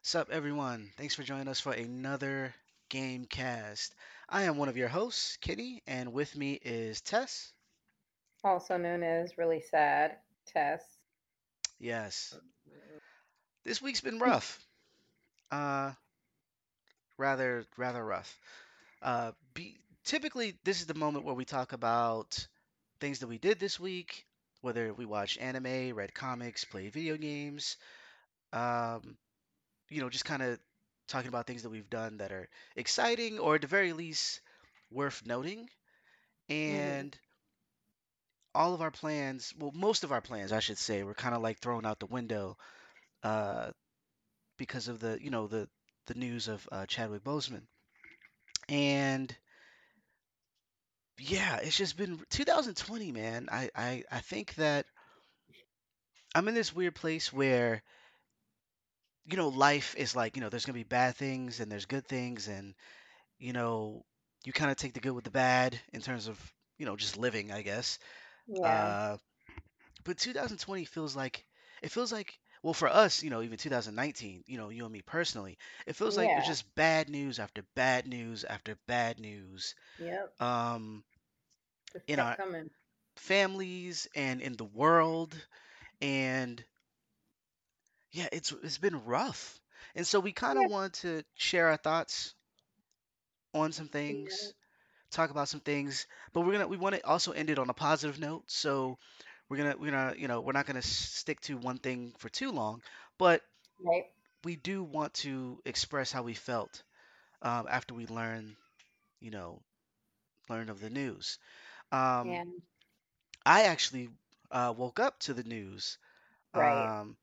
Sup, everyone? Thanks for joining us for another Gamecast. I am one of your hosts, Kitty, and with me is Tess. Also known as really sad Tess. Yes, this week's been rough. Uh, rather rough. Typically, this is the moment where we talk about things that we did this week, whether we watched anime, read comics, played video games. Um, just kind of talking about things that we've done that are exciting or at the very least worth noting. Hmm. And all of our plans, well, most of our plans, I should say, were kind of like thrown out the window uh, because of the news of Chadwick Boseman. And yeah, it's just been 2020, man. I think that I'm in this weird place where life is like there's gonna be bad things and there's good things, and you know you kind of take the good with the bad in terms of just living, I guess. Yeah. Uh, but 2020 feels like well for us, even 2019, you and me personally, it feels like it's Yeah. just bad news after bad news after bad news Yep. um Just in kept our coming. families and in the world. And yeah, it's been rough. And so we kind of Yeah. want to share our thoughts on some Yeah. things, talk about some things, but we want to also end it on a positive note. So we're gonna we're not gonna stick to one thing for too long, but Right. we do want to express how we felt after we you know learned of the news. um, Yeah. I actually woke up to the news, Right. um,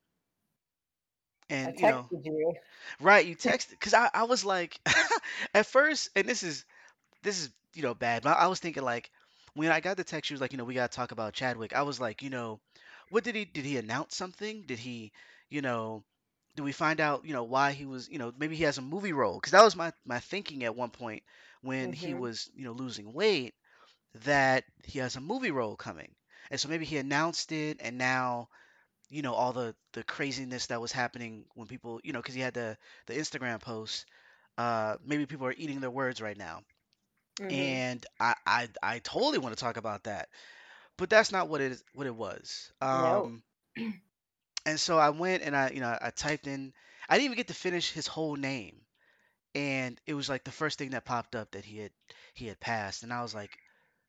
I and texted you. right, you texted because I was like at first, and this is bad, but I was thinking like when I got the text, she was like, we gotta talk about Chadwick. I was like, what did he announce something? Did he, you know, do we find out, why he was, maybe he has a movie role? Because that was my thinking at one point when he Hmm. was, losing weight, that he has a movie role coming, and so maybe he announced it, and now, all the craziness that was happening when people, because he had the Instagram post. Maybe people are eating their words right now, Hmm. and I totally want to talk about that, but that's not what it was. No. And so I went and I typed in. I didn't even get to finish his whole name, and it was like the first thing that popped up that he had passed, and I was like,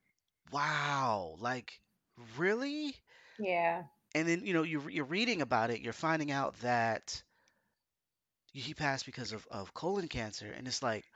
wow, like really? Yeah. And then you're reading about it, you're finding out that he passed because of colon cancer, and it's like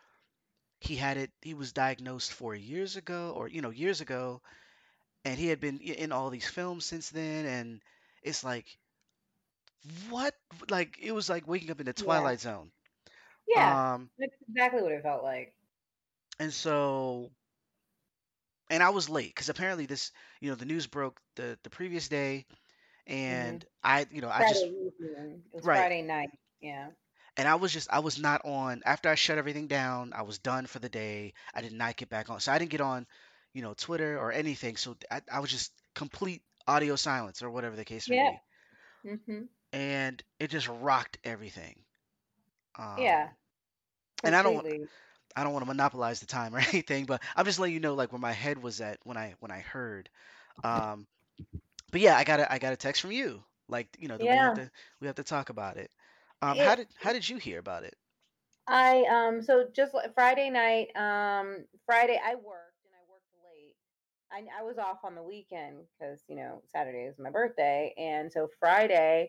he was diagnosed 4 years ago, or years ago, and he had been in all these films since then, and it's like what, like it was like waking up in the Yeah. twilight zone. Yeah. um That's exactly what it felt like. and so and I was late because apparently this, the news broke the previous day, Hmm. and I just, Friday evening. It was right, Friday night. Yeah. and I was not on after I shut everything down. I was done for the day. I did not get back on, so I didn't get on Twitter or anything, so I was just complete audio silence or whatever the case may Yep. be, Hmm. and it just rocked everything. Yeah. Um, and Completely. I don't want to monopolize the time or anything, but I'm just letting you know like where my head was at when I heard. Um, but yeah, I got a text from you, like that Yeah. we have to talk about it. It How did you hear about it? I so just like Friday night, Friday I worked and I worked late. I was off on the weekend because Saturday is my birthday, and so Friday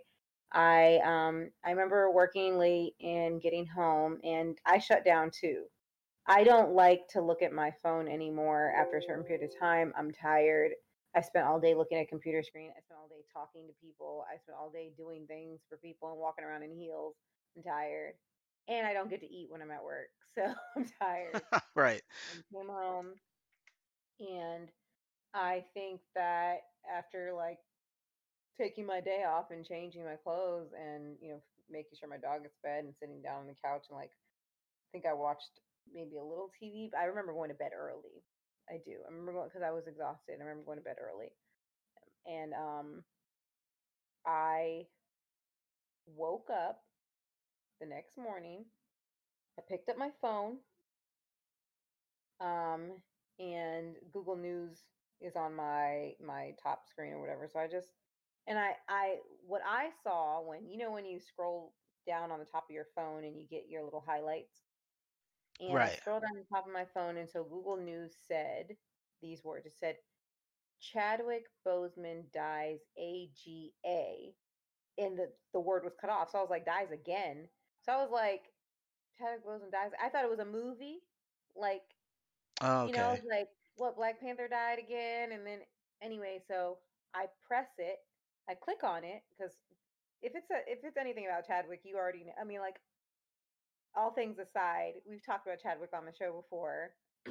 I remember working late and getting home, and I shut down too. I don't like to look at my phone anymore after a certain period of time. I'm tired. I spent all day looking at a computer screen. I spent all day talking to people. I spent all day doing things for people and walking around in heels. I'm tired. And I don't get to eat when I'm at work. So I'm tired. Right. I came home and I think that after like taking my day off and changing my clothes and, making sure my dog gets fed and sitting down on the couch and like think I watched maybe a little TV. But I remember going to bed early. I do. I remember going because I was exhausted. I remember going to bed early, and I woke up the next morning, I picked up my phone, um, and Google News is on my top screen or whatever. So I just and I what I saw when when you scroll down on the top of your phone and you get your little highlights, and I Right. scrolled down the top of my phone, and so Google News said these words. It said Chadwick Boseman dies AGA, and the word was cut off. So I was like, dies again. So I was like, Chadwick Boseman dies. I thought it was a movie, like I Okay. was like, what, Black Panther died again? And then anyway, so I press it, I click on it because if it's anything about Chadwick, you already know. I mean, like all things aside, we've talked about Chadwick on the show before,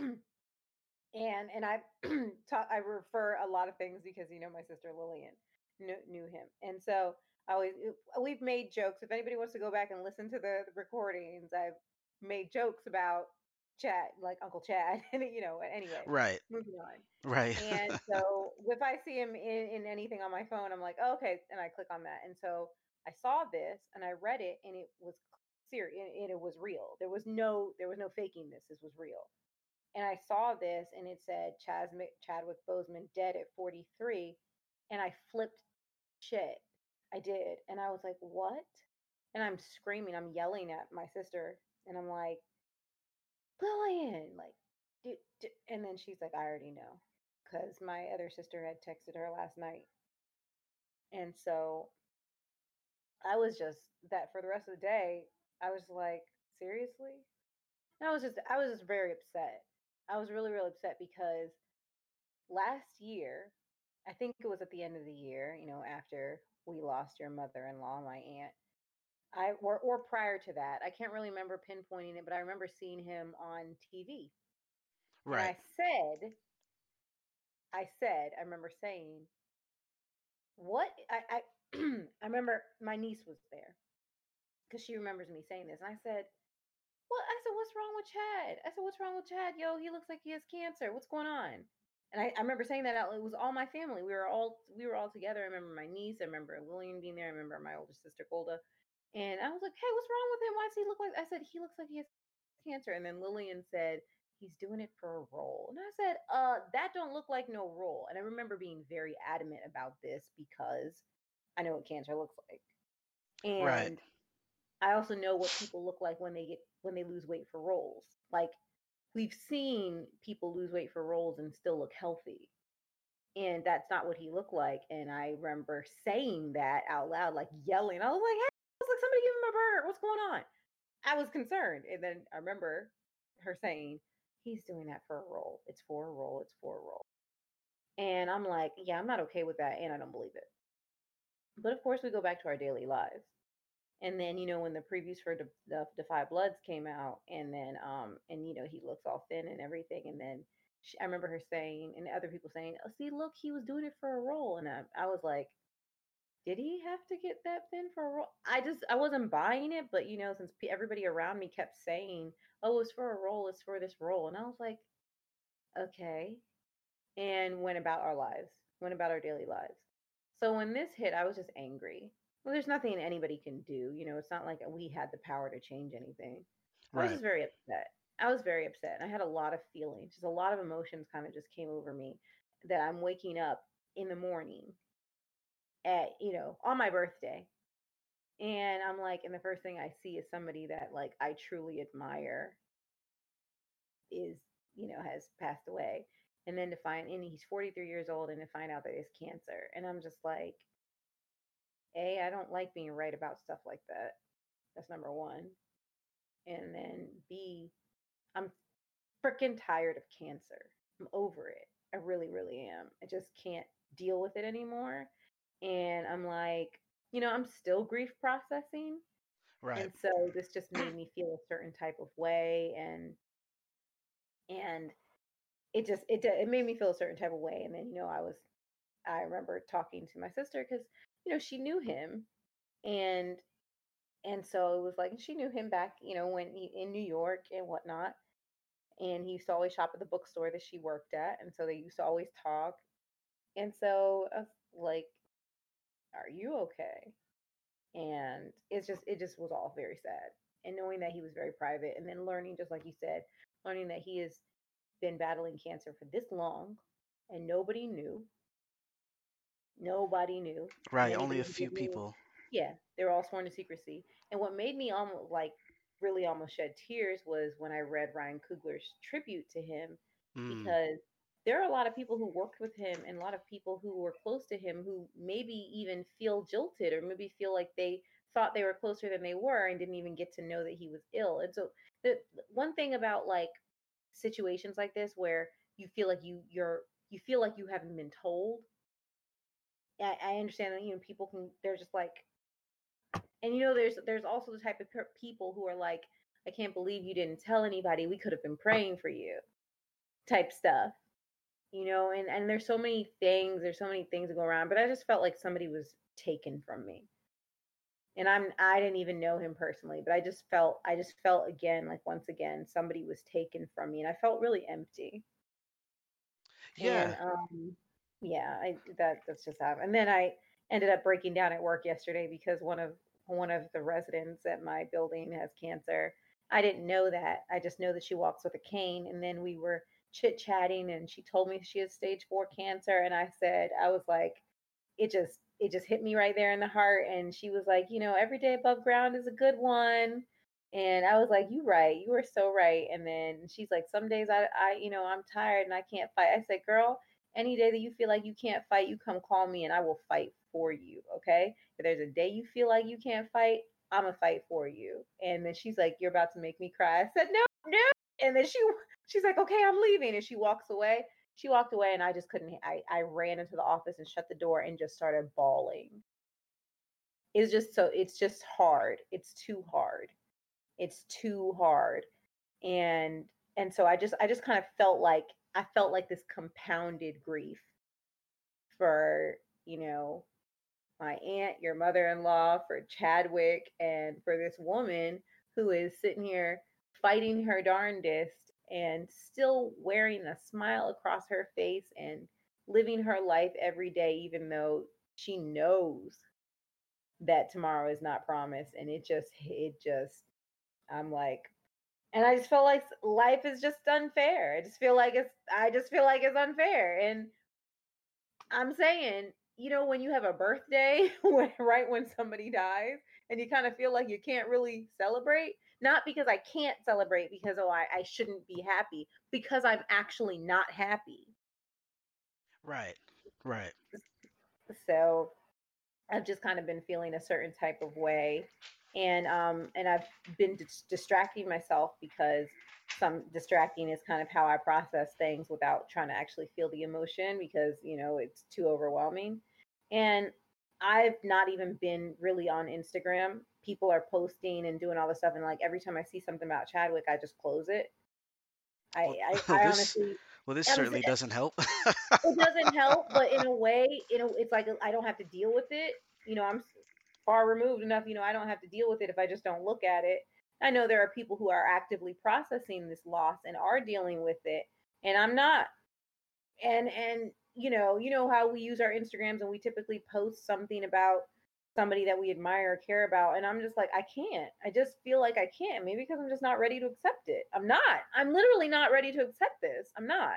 and I I refer a lot of things because my sister Lillian knew him, and so we've made jokes. If anybody wants to go back and listen to the recordings, I've made jokes about Chad, like Uncle Chad, and anyway, Right. moving on. Right. And so if I see him in anything on my phone, I'm like, oh, okay, and I click on that, and so I saw this and I read it, and it was serious, and it was real. There was no faking this. This was real, and I saw this and it said Chadwick Boseman dead at 43, and I flipped shit. I did, and I was like, "What?" And I'm screaming, I'm yelling at my sister, and I'm like, "Lillian, like, and then she's like, "I already know," because my other sister had texted her last night, and so I was just that for the rest of the day. I was like, "Seriously?" And I was just very upset. I was really, really upset because last year, I think it was at the end of the year, after we lost your mother-in-law, my aunt. Or prior to that. I can't really remember pinpointing it, but I remember seeing him on TV. And Right. I remember saying, "What?" I I remember my niece was there because she remembers me saying this, and I said, "What?" I said, "What's wrong with Chad?" I said, "What's wrong with Chad? Yo, he looks like he has cancer. What's going on?" And I remember saying that out. It was all my family. We were all together. I remember my niece. I remember Lillian being there. I remember my older sister Golda. And I was like, "Hey, what's wrong with him? Why does he look like?" I said, "He looks like he has cancer." And then Lillian said, "He's doing it for a role." And I said, that don't look like no role." And I remember being very adamant about this because I know what cancer looks like. Right. And I also know what people look like when they lose weight for roles. Like we've seen people lose weight for roles and still look healthy. And that's not what he looked like. And I remember saying that out loud, like yelling. I was like, "Hey, it's like somebody give him a bird. What's going on?" I was concerned. And then I remember her saying, "He's doing that for a role. It's for a role. It's for a role." And I'm like, "Yeah, I'm not okay with that. And I don't believe it." But of course, we go back to our daily lives. And then when the previews for the Defy Bloods came out, and then and he looks all thin and everything, and then I remember her saying, and other people saying, "Oh, see, look, he was doing it for a role," and I was like, "Did he have to get that thin for a role?" I wasn't buying it, but since everybody around me kept saying, "Oh, it's for a role, it's for this role," and I was like, "Okay," and went about our daily lives. So when this hit, I was just angry. Well, there's nothing anybody can do. It's not like we had the power to change anything. I was Right. just very upset. I was very upset. I had a lot of feelings, just a lot of emotions kind of just came over me that I'm waking up in the morning on my birthday. And I'm like, and the first thing I see is somebody that like I truly admire is, has passed away. And then to find, and he's 43 years old, and to find out that it's cancer. And I'm just like, A, I don't like being right about stuff like that. That's number one. And then B, I'm freaking tired of cancer. I'm over it. I really, really am. I just can't deal with it anymore. And I'm like, I'm still grief processing. Right. And so this just made me feel a certain type of way. And it made me feel a certain type of way. And then, I remember talking to my sister because, she knew him. And so it was like she knew him back, when he in New York and whatnot. And he used to always shop at the bookstore that she worked at, and so they used to always talk. And so I was like, "Are you okay?" And it just was all very sad. and knowing that he was very private, and then learning, just like you said, learning that he has been battling cancer for this long, and nobody knew, and Right, only anybody a who few did knew, people. yeah, they were all sworn to secrecy. And what made me almost like really almost shed tears was when I read Ryan Coogler's tribute to him, Mm, because there are a lot of people who worked with him and a lot of people who were close to him who maybe even feel jilted or maybe feel like they thought they were closer than they were and didn't even get to know that he was ill. And so the one thing about like situations like this where you feel like you feel like you haven't been told. I understand that people can, they're just like, and there's also the type of people who are like, I can't believe you didn't tell anybody, we could have been praying for you, type stuff. And there's so many things to go around, but I just felt like somebody was taken from me. And I didn't even know him personally, but I just felt again, like once again somebody was taken from me, and I felt really empty. And yeah. yeah, that's just happened. And then I ended up breaking down at work yesterday because one of the residents at my building has cancer. I didn't know that. I just know that she walks with a cane. And then we were chit chatting, and she told me she has stage 4 cancer. And I was like, it just hit me right there in the heart. And she was like, every day above ground is a good one. And I was like, you right, you were so right. And then she's like, some days I'm tired and I can't fight. I said, girl, any day that you feel like you can't fight, you come call me and I will fight for you. Okay, if there's a day you feel like you can't fight, I'm gonna fight for you. And then she's like, you're about to make me cry. I said, no, no. And then she's like, okay, I'm leaving. And she walks away. She walked away, and I just couldn't. I ran into the office and shut the door and just started bawling. It's just hard. It's too hard. It's too hard. And so I just kind of felt like this compounded grief for, you know, my aunt, your mother-in-law, for Chadwick, and for this woman who is sitting here fighting her darndest and still wearing a smile across her face and living her life every day, even though she knows that tomorrow is not promised. And I'm like, and I just feel like life is just unfair. I just feel like it's unfair. And I'm saying, when you have a birthday, right when somebody dies, and you kind of feel like you can't really celebrate, not because I can't celebrate because, oh, I shouldn't be happy, because I'm actually not happy. Right. Right. So I've just kind of been feeling a certain type of way, and I've been distracting myself because some distracting is kind of how I process things without trying to actually feel the emotion because it's too overwhelming. And I've not even been really on Instagram. People are posting and doing all this stuff, and like every time I see something about Chadwick, I just close it. I Well, I, I this honestly, well, this I'm certainly doesn't help. it doesn't help, but in a way, it's like I don't have to deal with it. I'm far removed enough. I don't have to deal with it if I just don't look at it. I know there are people who are actively processing this loss and are dealing with it, and I'm not. And you know how we use our Instagrams and we typically post something about somebody that we admire or care about, and I'm just like, I can't. I just feel like I can't. Maybe because I'm just not ready to accept it. I'm not. I'm literally not ready to accept this. I'm not.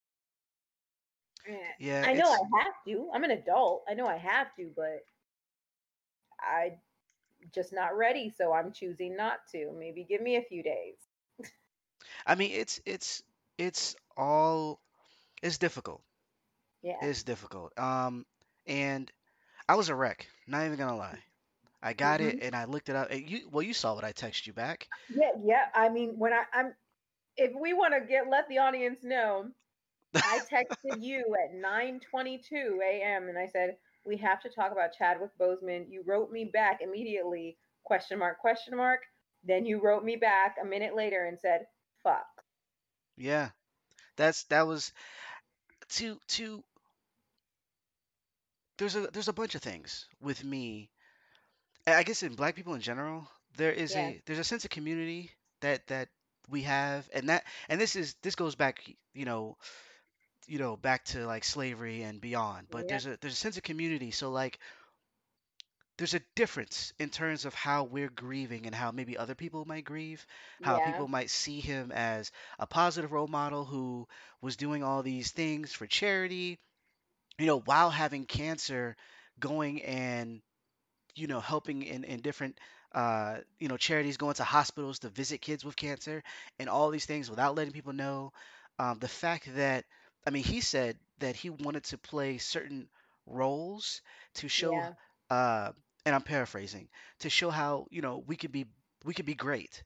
Eh, Yeah, I know I it's have to. I'm an adult. I know I have to, but I just not ready, so I'm choosing not to. Maybe give me a few days. I mean it's all it's difficult. Yeah. It's difficult. And I was a wreck, not even gonna lie. I got it Hmm. and I looked it up. And you saw what I texted you back. Yeah, yeah. I mean, when I'm if we want to let the audience know, I texted you at 9:22 a.m. and I said, "We have to talk about Chadwick Boseman." You wrote me back immediately, question mark, question mark. Then you wrote me back a minute later and said, "Fuck." Yeah, that was to there's a bunch of things with me. I guess in black people in general, Yeah. there's a sense of community that we have, and this goes back, back to like slavery and beyond. But Yeah. there's a sense of community. So like there's a difference in terms of how we're grieving and how maybe other people might grieve, how Yeah. people might see him as a positive role model who was doing all these things for charity, while having cancer, going and helping in different charities, going to hospitals to visit kids with cancer and all these things without letting people know. The fact that, I mean, he said that he wanted to play certain roles to show, Yeah. uh, and I'm paraphrasing, to show how we could be great.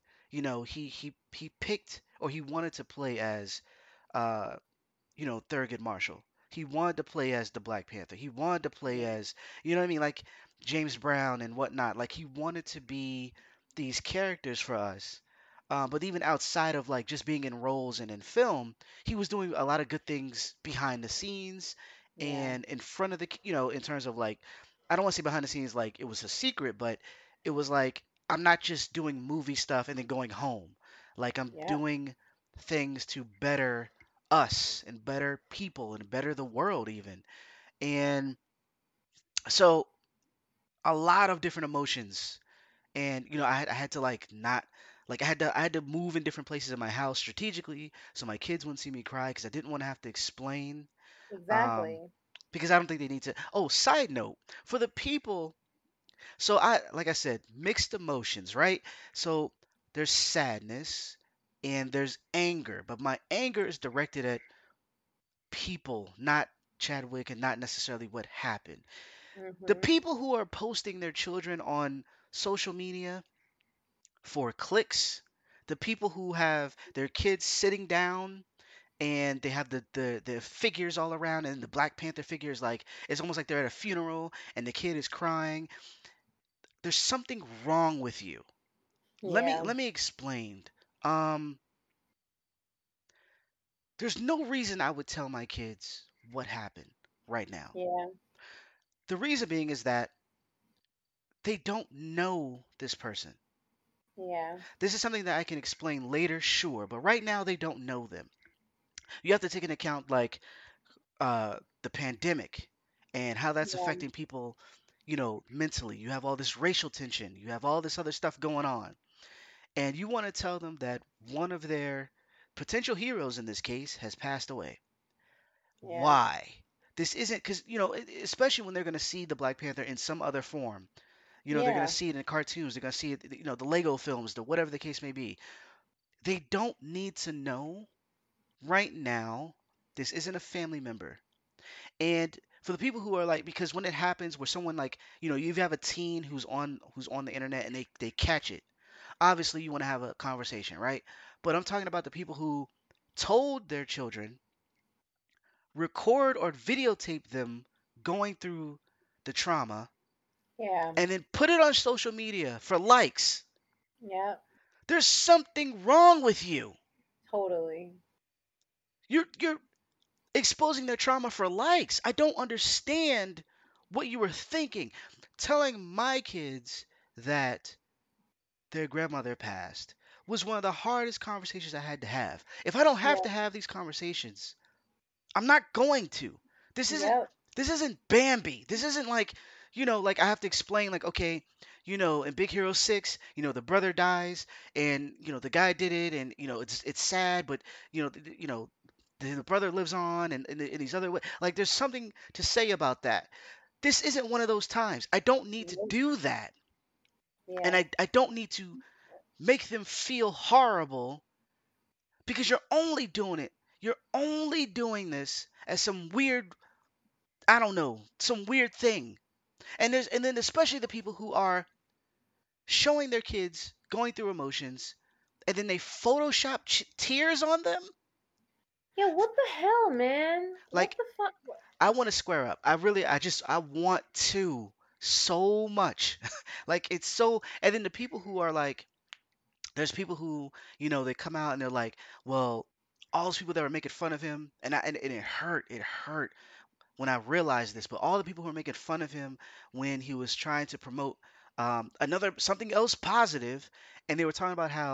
He picked, or he wanted to play as uh, Thurgood Marshall. He wanted to play as the Black Panther. He wanted to play Yeah. as, what I mean, like James Brown and whatnot. Like he wanted to be these characters for us. But even outside of like just being in roles and in film, he was doing a lot of good things behind the scenes Yeah. and in front of in terms of like, I don't want to say behind the scenes like it was a secret, but it was like, I'm not just doing movie stuff and then going home. Like I'm Yep. doing things to better us and better people and better the world even. And so a lot of different emotions. And I had to like not like I had to move in different places in my house strategically so my kids wouldn't see me cry because I didn't want to have to explain. Um, Exactly. because I don't think they need to. Oh, side note, for the people, so I like I said, mixed emotions, right? So there's sadness and there's anger, but my anger is directed at people, not Chadwick, and not necessarily what happened. The Mhm. people who are posting their children on social media for clicks, the people who have their kids sitting down and they have the figures all around and the Black Panther figures, like it's almost like they're at a funeral and the kid is crying. There's something wrong with you. Let me Yeah. let me explain. Um, there's no reason I would tell my kids what happened right now. Yeah. The reason being is that they don't know this person. Yeah. This is something that I can explain later, sure, but right now they don't know them. You have to take into account like the pandemic and how that's Yeah. affecting people, mentally. You have all this racial tension, you have all this other stuff going on, and you want to tell them that one of their potential heroes in this case has passed away. Yeah. Why? This isn't because, especially when they're going to see the Black Panther in some other form. They're going to Yeah. see it in cartoons, they're going to see it, the Lego films, the whatever the case may be. They don't need to know right now this isn't a family member. And for the people who are like, because when it happens where someone like, you have a teen who's on the internet and they catch it, obviously you want to have a conversation, right? But I'm talking about the people who told their children, record or videotape them going through the trauma, Yeah. and then put it on social media for likes. Yeah. There's something wrong with you. Totally. You're exposing their trauma for likes. I don't understand what you were thinking. Telling my kids that their grandmother passed was one of the hardest conversations I had to have. If I don't have to Yeah. have these conversations, I'm not going to. This isn't Yep. this isn't Bambi. This isn't like, like I have to explain like, okay, in Big Hero 6, the brother dies and the guy did it and it's sad, but the brother lives on and in these other way. Like there's something to say about that. This isn't one of those times. I don't need to Nope. do that. And Yeah. I don't need to make them feel horrible because you're only doing it. You're only doing this as some weird, I don't know, some weird thing. And then especially the people who are showing their kids going through emotions and then they Photoshop tears on them. Yeah. What the hell, man? What Like the fuck? I want to square up. I want to so much. Like it's so, and then the people who are like, there's people who, they come out and they're like, well, all those people that were making fun of him, and it hurt when I realized this, but all the people who were making fun of him when he was trying to promote another something else positive, and they were talking about how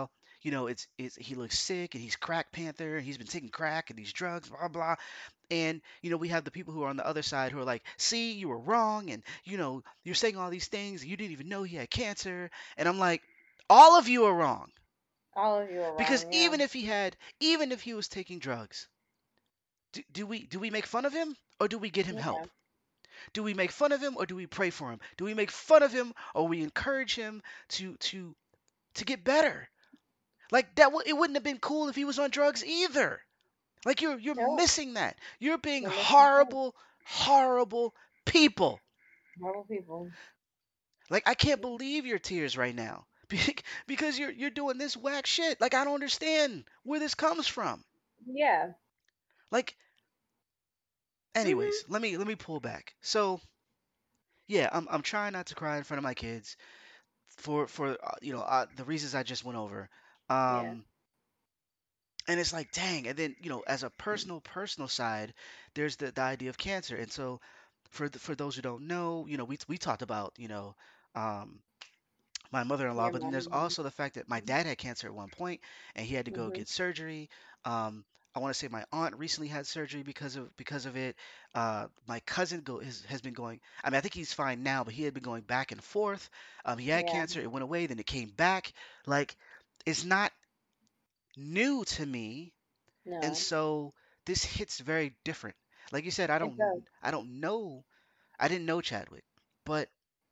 it's he looks sick and he's crack panther and he's been taking crack and these drugs, blah blah. And we have the people who are on the other side who are like, see, you were wrong, and you're saying all these things, and you didn't even know he had cancer. And I'm like, all of you are wrong. All of you are Because wrong. Yeah. even if he was taking drugs, do we make fun of him or do we get him Yeah. help? Do we make fun of him or do we pray for him? Do we make fun of him or we encourage him to get better? Like it wouldn't have been cool if he was on drugs either. Like you're No. missing that. You're being You're missing the point. horrible, horrible people. Horrible people. Like I can't believe your tears right now. Because you're doing this whack shit. Like I don't understand where this comes from. Yeah. Like Mhm. anyways, let me pull back. So, yeah, I'm trying not to cry in front of my kids for the reasons I just went over. Yeah. Um and it's like, dang. And then, as a personal side, there's the idea of cancer. And so for those who don't know, we talked about, um my mother-in-law, Your but then there's mom. also the fact that my dad had cancer at one point and he had to go Mhm. get surgery. I want to say my aunt recently had surgery because of it. My cousin has been going. I mean, I think he's fine now, but he had been going back and forth. He had Yeah. cancer, it went away, then it came back. Like it's not new to me, and No. so this hits very different. Like you said, It does. I don't know, I didn't know Chadwick, but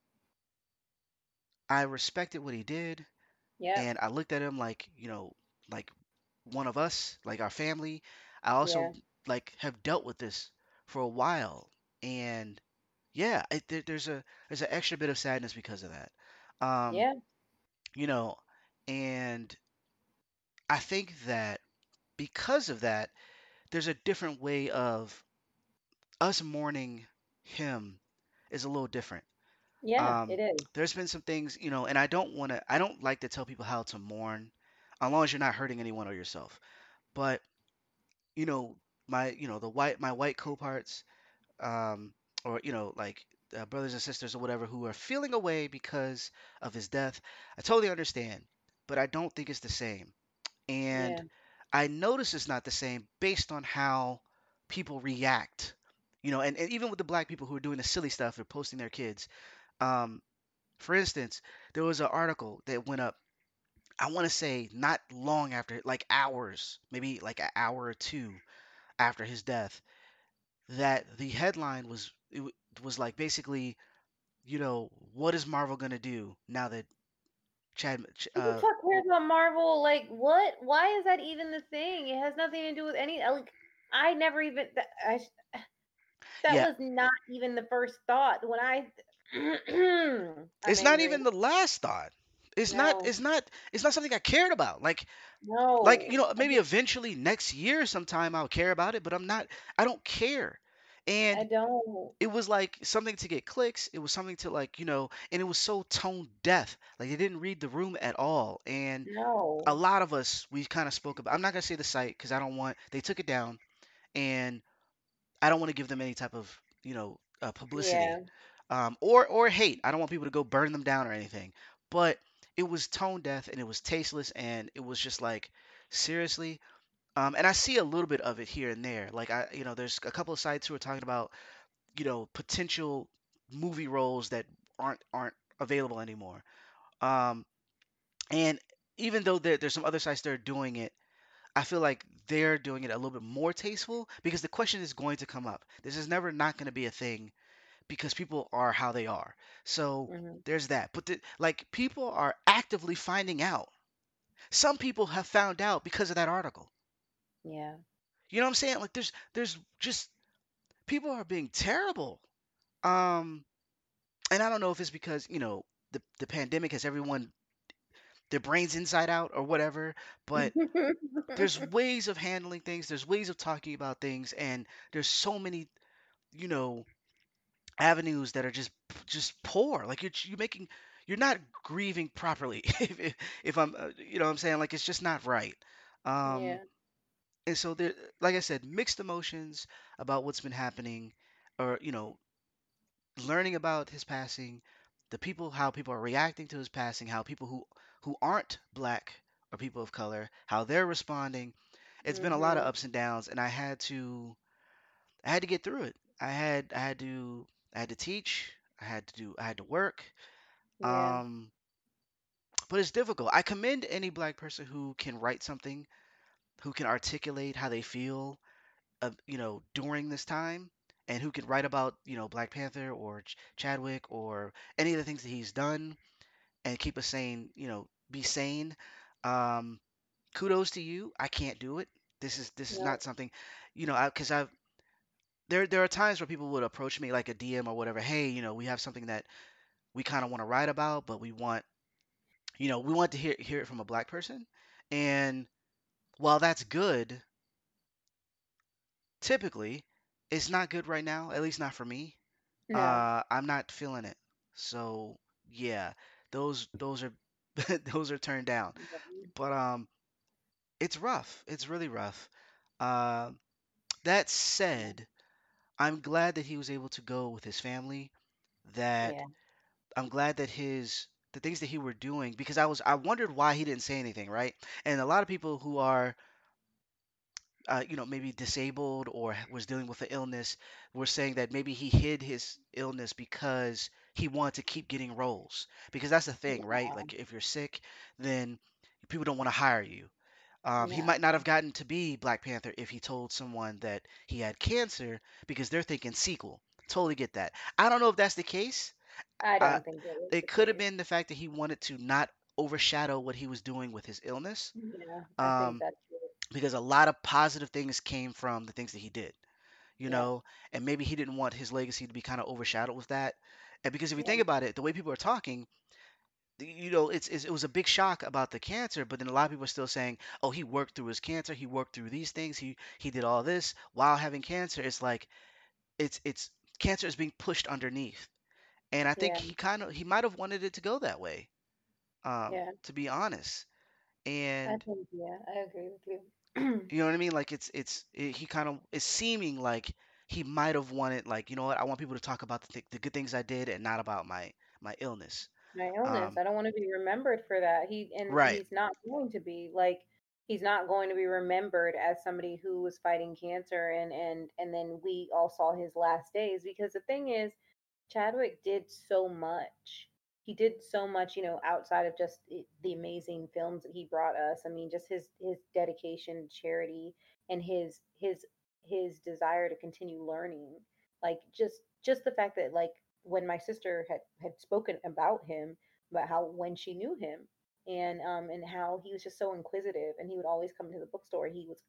I respected what he did, Yep. and I looked at him like, like one of us, like our family. I Yeah. also like have dealt with this for a while, and yeah, there's an extra bit of sadness because of that. Um, Yeah. you know, and I think that because of that, there's a different way of us mourning him is a little different. Yeah. Um, It is. there's been some things, and I don't like to tell people how to mourn, as long as you're not hurting anyone or yourself. But you know, my white coparts, um, or like brothers and sisters or whatever who are feeling away because of his death, I totally understand, but I don't think it's the same. And Yeah. I notice it's not the same based on how people react. And even with the black people who are doing the silly stuff or posting their kids. Um, for instance, there was an article that went up, I want to say not long after, like hours, maybe like an hour or two after his death, that the headline was like basically, what is Marvel gonna do now that Chad, Who the fuck cares about Marvel? Like, what? Why is that even the thing? It has nothing to do with any. Like, I never even. That yeah, was not even the first thought when I. I'm it's not angry. even the last thought. It's not. No. It's not. It's not something I cared about. Like No. maybe eventually next year sometime I'll care about it, but I don't care. I And don't. it was like something to get clicks. It was something to like, and it was so tone deaf. Like they didn't read the room at all. And a No. lot of us, we kind of spoke about, I'm not gonna say the site because I don't want, they took it down, and I don't want to give them any type of, publicity, Yeah. or hate. I don't want people to go burn them down or anything. But it was tone deaf and it was tasteless and it was just like, seriously. And I see a little bit of it here and there. Like there's a couple of sites who are talking about, potential movie roles that aren't available anymore. Um, and even though there's some other sites that are doing it, I feel like they're doing it a little bit more tasteful because the question is going to come up. This is never not going to be a thing because people are how they are. So Hmm. there's that. But like people are actively finding out. Some people have found out because of that article. Yeah. You know what I'm saying? Like there's just people are being terrible. Um, and I don't know if it's because the pandemic has everyone their brains inside out or whatever, but there's ways of handling things, there's ways of talking about things, and there's so many you know avenues that are just poor. Like you're making, you're not grieving properly. If I'm what I'm saying, like it's just not right. um Yeah. and so there, like I said, mixed emotions about what's been happening, or learning about his passing, how people are reacting to his passing, how people who aren't black or people of color, how they're responding. It's been a lot of Mhm. ups and downs, and I had to get through it. I had to teach. I had to work. Yeah. Um, but it's difficult. I commend any black person who can write something, who can articulate how they feel, during this time, and who can write about, Black Panther or Chadwick or any of the things that he's done and keep us sane, be sane. Um, Kudos to you. I can't do it. This is No. not something, because I've there are times where people would approach me like a DM or whatever. Hey, we have something that we kind of want to write about, but we want to hear it from a black person. And while that's good, typically, it's not good right now. At least not for me. No. I'm not feeling it. So yeah, those are those are turned down. Mhm. But it's rough. It's really rough. Um, that said, I'm glad that he was able to go with his family. That Yeah. I'm glad that his the things that he were doing, because I wondered why he didn't say anything, right? And a lot of people who are maybe disabled or was dealing with an illness were saying that maybe he hid his illness because he wanted to keep getting roles. Because that's the thing, right? Yeah. Like if you're sick, then people don't want to hire you. He No. might not have gotten to be Black Panther if he told someone that he had cancer because they're thinking sequel. Totally get that. I don't know if that's the case. I Uh, don't think that is the it could have case. been the fact that he wanted to not overshadow what he was doing with his illness. Yeah. I think Um, that's true. because a lot of positive things came from the things that he did, Yeah. and maybe he didn't want his legacy to be kind of overshadowed with that. And because if you Yeah. think about it, the way people are talking, it was a big shock about the cancer, but then a lot of people are still saying, "Oh, he worked through his cancer. He worked through these things. He did all this while having cancer." It's like it's cancer is being pushed underneath, and I think Yeah. he might have wanted it to go that way, Yeah. to be honest. I And think, yeah, I agree with you. you know what I mean? Like he kind of it's seeming like he might have wanted, like, you know what? I want people to talk about the good things I did and not about my illness. My illness. Um, I don't want to be remembered for that. right. He's not going to be like he's not going to be remembered as somebody who was fighting cancer and then we all saw his last days because the thing is Chadwick did so much. He did so much, outside of just the amazing films that he brought us. I mean, just his dedication to charity and his desire to continue learning. Like just the fact that like when my sister had spoken about him, about how when she knew him and how he was just so inquisitive and he would always come to the bookstore. He was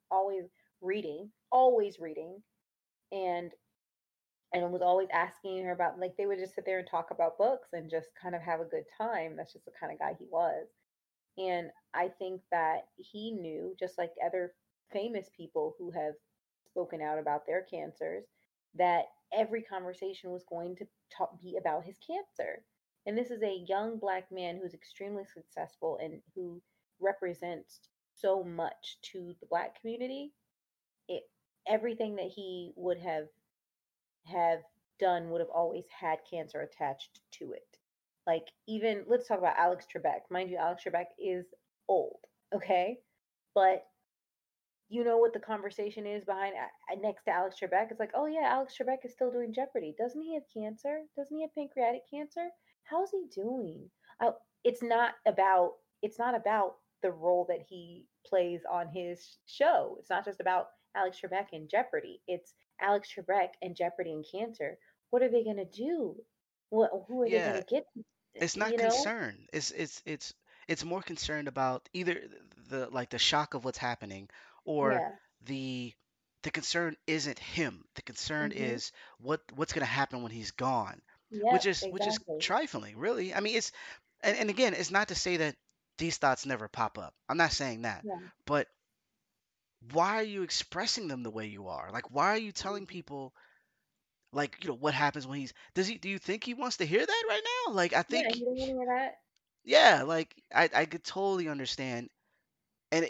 always reading and was always asking her about like they would just sit there and talk about books and just kind of have a good time. That's just the kind of guy he was. And I think that he knew, just like other famous people who have spoken out about their cancers, that every conversation was going to be about his cancer. And this is a young black man who's extremely successful and who represents so much to the black community. It everything that he would have done would have always had cancer attached to it. Like even let's talk about Alex Trebek. Mind you, Alex Trebek is old, okay? But you know what the conversation is behind next to Alex Trebek? It's like, oh yeah, Alex Trebek is still doing Jeopardy. Doesn't he have cancer? Doesn't he have pancreatic cancer? How's he doing? Uh, it's not about it's not about the role that he plays on his show. It's not just about Alex Trebek and Jeopardy. It's Alex Trebek and Jeopardy and cancer. What are they gonna do? What who are they Yeah, gonna get? it's not You know? concern. It's more concerned about either the shock of what's happening, or Yeah. the the concern isn't him. The concern Mhm. is what's going to happen when he's gone, Yep. which is Exactly. trifling, really. I mean, and again, it's not to say that these thoughts never pop up. I'm not saying that. Yeah. But why are you expressing them the way you are? Like, why are you telling Mhm. people, like, what happens when do you think he wants to hear that right now? Like, I Yeah. think, You don't want to hear that. yeah, like I could totally understand, and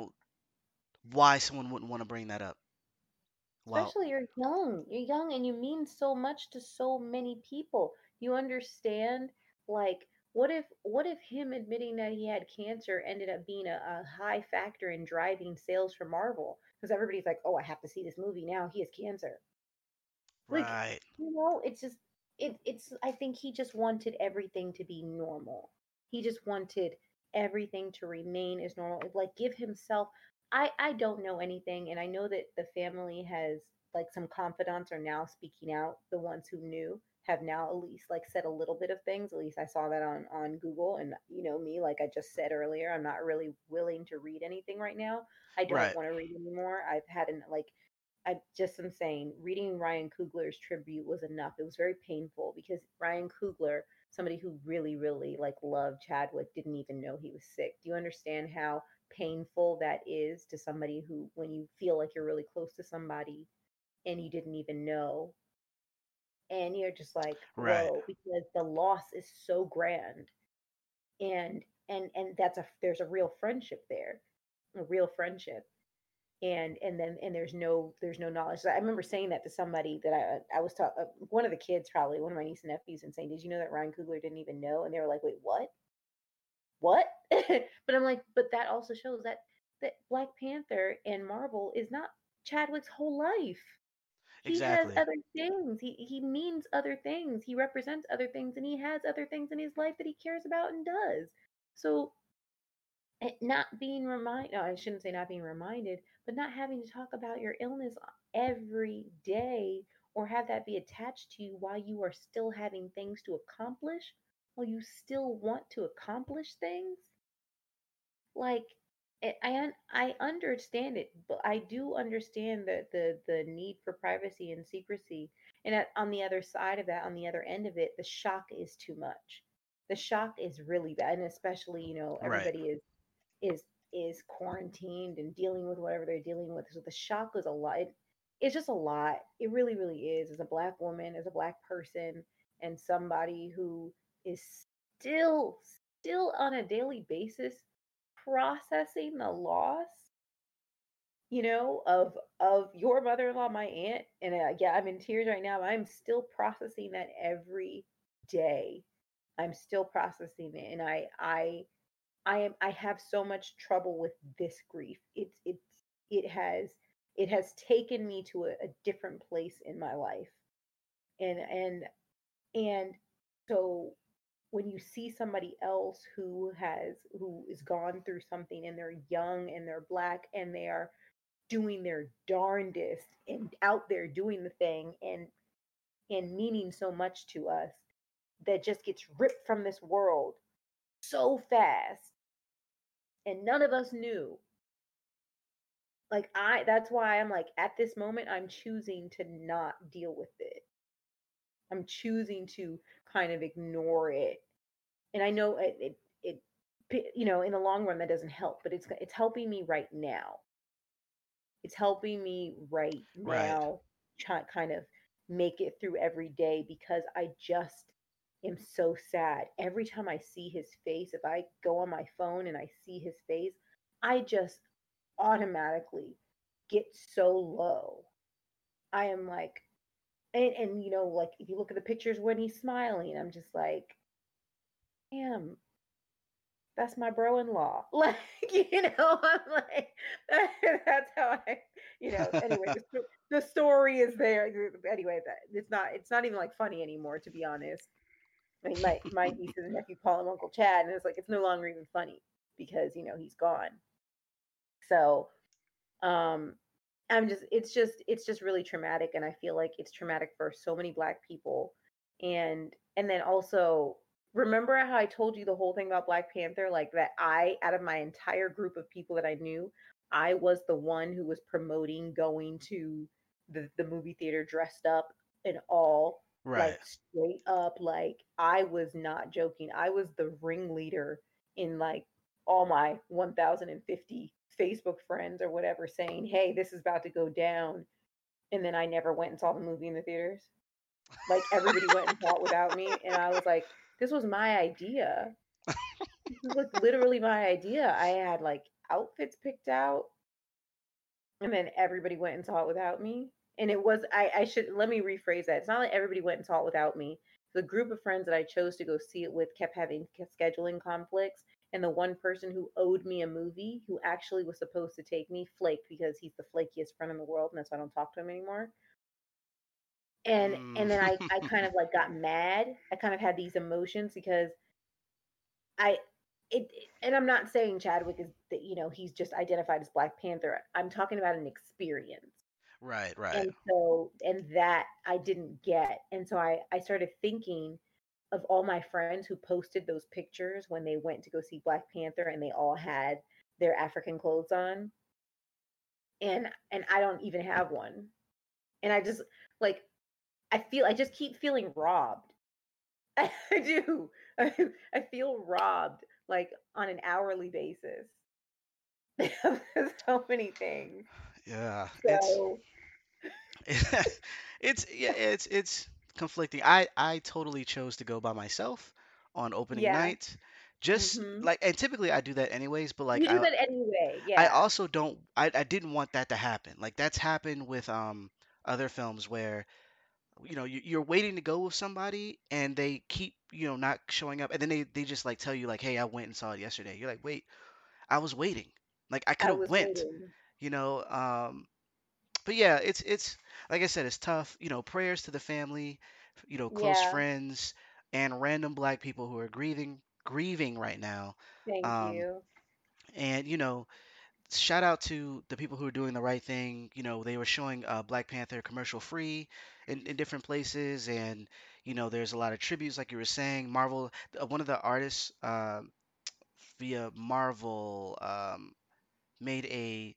why someone wouldn't want to bring that up. Well, Especially you're young. You're young and you mean so much to so many people. You understand like What if him admitting that he had cancer ended up being a high factor in driving sales for Marvel? Because everybody's like, oh, I have to see this movie now. He has cancer. Like, Right. it's just it's I think he just wanted everything to be normal. He just wanted everything to remain as normal. Like, give himself, I don't know anything, and I know that the family has, like, some confidants are now speaking out. The ones who knew have now at least, like, said a little bit of things. At least I saw that on Google. And me, like I just said earlier, I'm not really willing to read anything right now. I don't Right. want to read anymore. I've had an like I just am saying, reading Ryan Coogler's tribute was enough. It was very painful because Ryan Coogler, somebody who really, really, like, loved Chadwick, didn't even know he was sick. Do you understand how painful that is to somebody who, when you feel like you're really close to somebody and you didn't even know, and you're just like, Right. whoa, because the loss is so grand, and there's a real friendship there, a real friendship, and there's no knowledge. So I remember saying that to somebody that I was talking, one of the kids, probably one of my niece and nephews, and saying, did you know that Ryan Coogler didn't even know? And they were like, wait, what? But I'm like, but that also shows that Black Panther and Marvel is not Chadwick's whole life. He has Exactly. other things. He means other things. He represents other things, and he has other things in his life that he cares about and does. So, not being reminded, no, I shouldn't say not being reminded, but not having to talk about your illness every day, or have that be attached to you while you are still having things to accomplish, while you still want to accomplish things. Like, I understand it, but I do understand the need for privacy and secrecy. And on the other side of that, on the other end of it, the shock is too much. The shock is really bad, and especially, Right. everybody is is quarantined and dealing with whatever they're dealing with. So the shock is a lot. It's just a lot. It really, really is. As a Black woman, as a Black person, and somebody who is still, still on a daily basis processing the loss, of your mother-in-law, my aunt, and yeah, I'm in tears right now. I'm still processing that every day. I'm still processing it, and I have so much trouble with this grief. It has it has taken me to a different place in my life. And and and so when you see somebody else who is gone through something, and they're young and they're Black and they are doing their darndest and out there doing the thing, and meaning so much to us, that just gets ripped from this world so fast, and none of us knew. Like, that's why I'm like, at this moment, I'm choosing to not deal with it. I'm choosing to kind of ignore it. And I know in the long run that doesn't help, but it's helping me right now. It's helping me right Right. now, kind of make it through every day, because I just am so sad. Every time I see his face, if I go on my phone and I see his face, I just automatically get so low. I am like, and like, if you look at the pictures when he's smiling, I'm just like, damn, that's my bro-in-law. Like, I'm like, that's how anyway, the story is there. Anyway, it's not even, like, funny anymore, to be honest. I mean, my nieces and nephew call him Uncle Chad, and it's like, it's no longer even funny, because he's gone. So, um it's just really traumatic, and I feel like it's traumatic for so many Black people. And then also, remember how I told you the whole thing about Black Panther, like, that out of my entire group of people that I knew, I was the one who was promoting going to the movie theater dressed up and all, like, Right. straight up, like, I was not joking. I was the ringleader in, like, all my 1050 Facebook friends or whatever, saying, "Hey, this is about to go down." And then I never went and saw the movie in the theaters. Like, everybody went and saw it without me, and I was like, "This was my idea. This was, like, literally my idea." I had, like, outfits picked out, and then everybody went and saw it without me. And it was, I should let me rephrase that. It's not like everybody went and saw it without me. the group of friends that I chose to go see it with kept having scheduling conflicts. And the one person who owed me a movie, who actually was supposed to take me, flaked because he's the flakiest friend in the world, and that's why I don't talk to him anymore. Mm. And then I kind of like got mad. I kind of had these emotions because I it and I'm not saying Chadwick is that, he's just identified as Black Panther. I'm talking about an experience. Right, right. And that I didn't get. And so I started thinking of all my friends who posted those pictures when they went to go see Black Panther and they all had their African clothes on. And I don't even have one. And I just like I just keep feeling robbed. I do. I feel robbed like on an hourly basis. So many things. Yeah, So it's conflicting. I totally chose to go by myself on opening yeah. night. Just Hmm. like, and typically I do that anyways, but like You do that anyway. I Yeah. also don't I didn't want that to happen. Like that's happened with other films where you're waiting to go with somebody and they keep not showing up, and then they just like tell you like, hey, I went and saw it yesterday. You're like, wait, I was waiting. Like I could I have was went, waiting. you know. But yeah, it's like I said, it's tough. Prayers to the family, close Yeah. friends, and random black people who are grieving right now. Thank Um, you. and shout out to the people who are doing the right thing. They were showing Black Panther commercial free in different places, and there's a lot of tributes, like you were saying. Marvel, one of the artists via Marvel made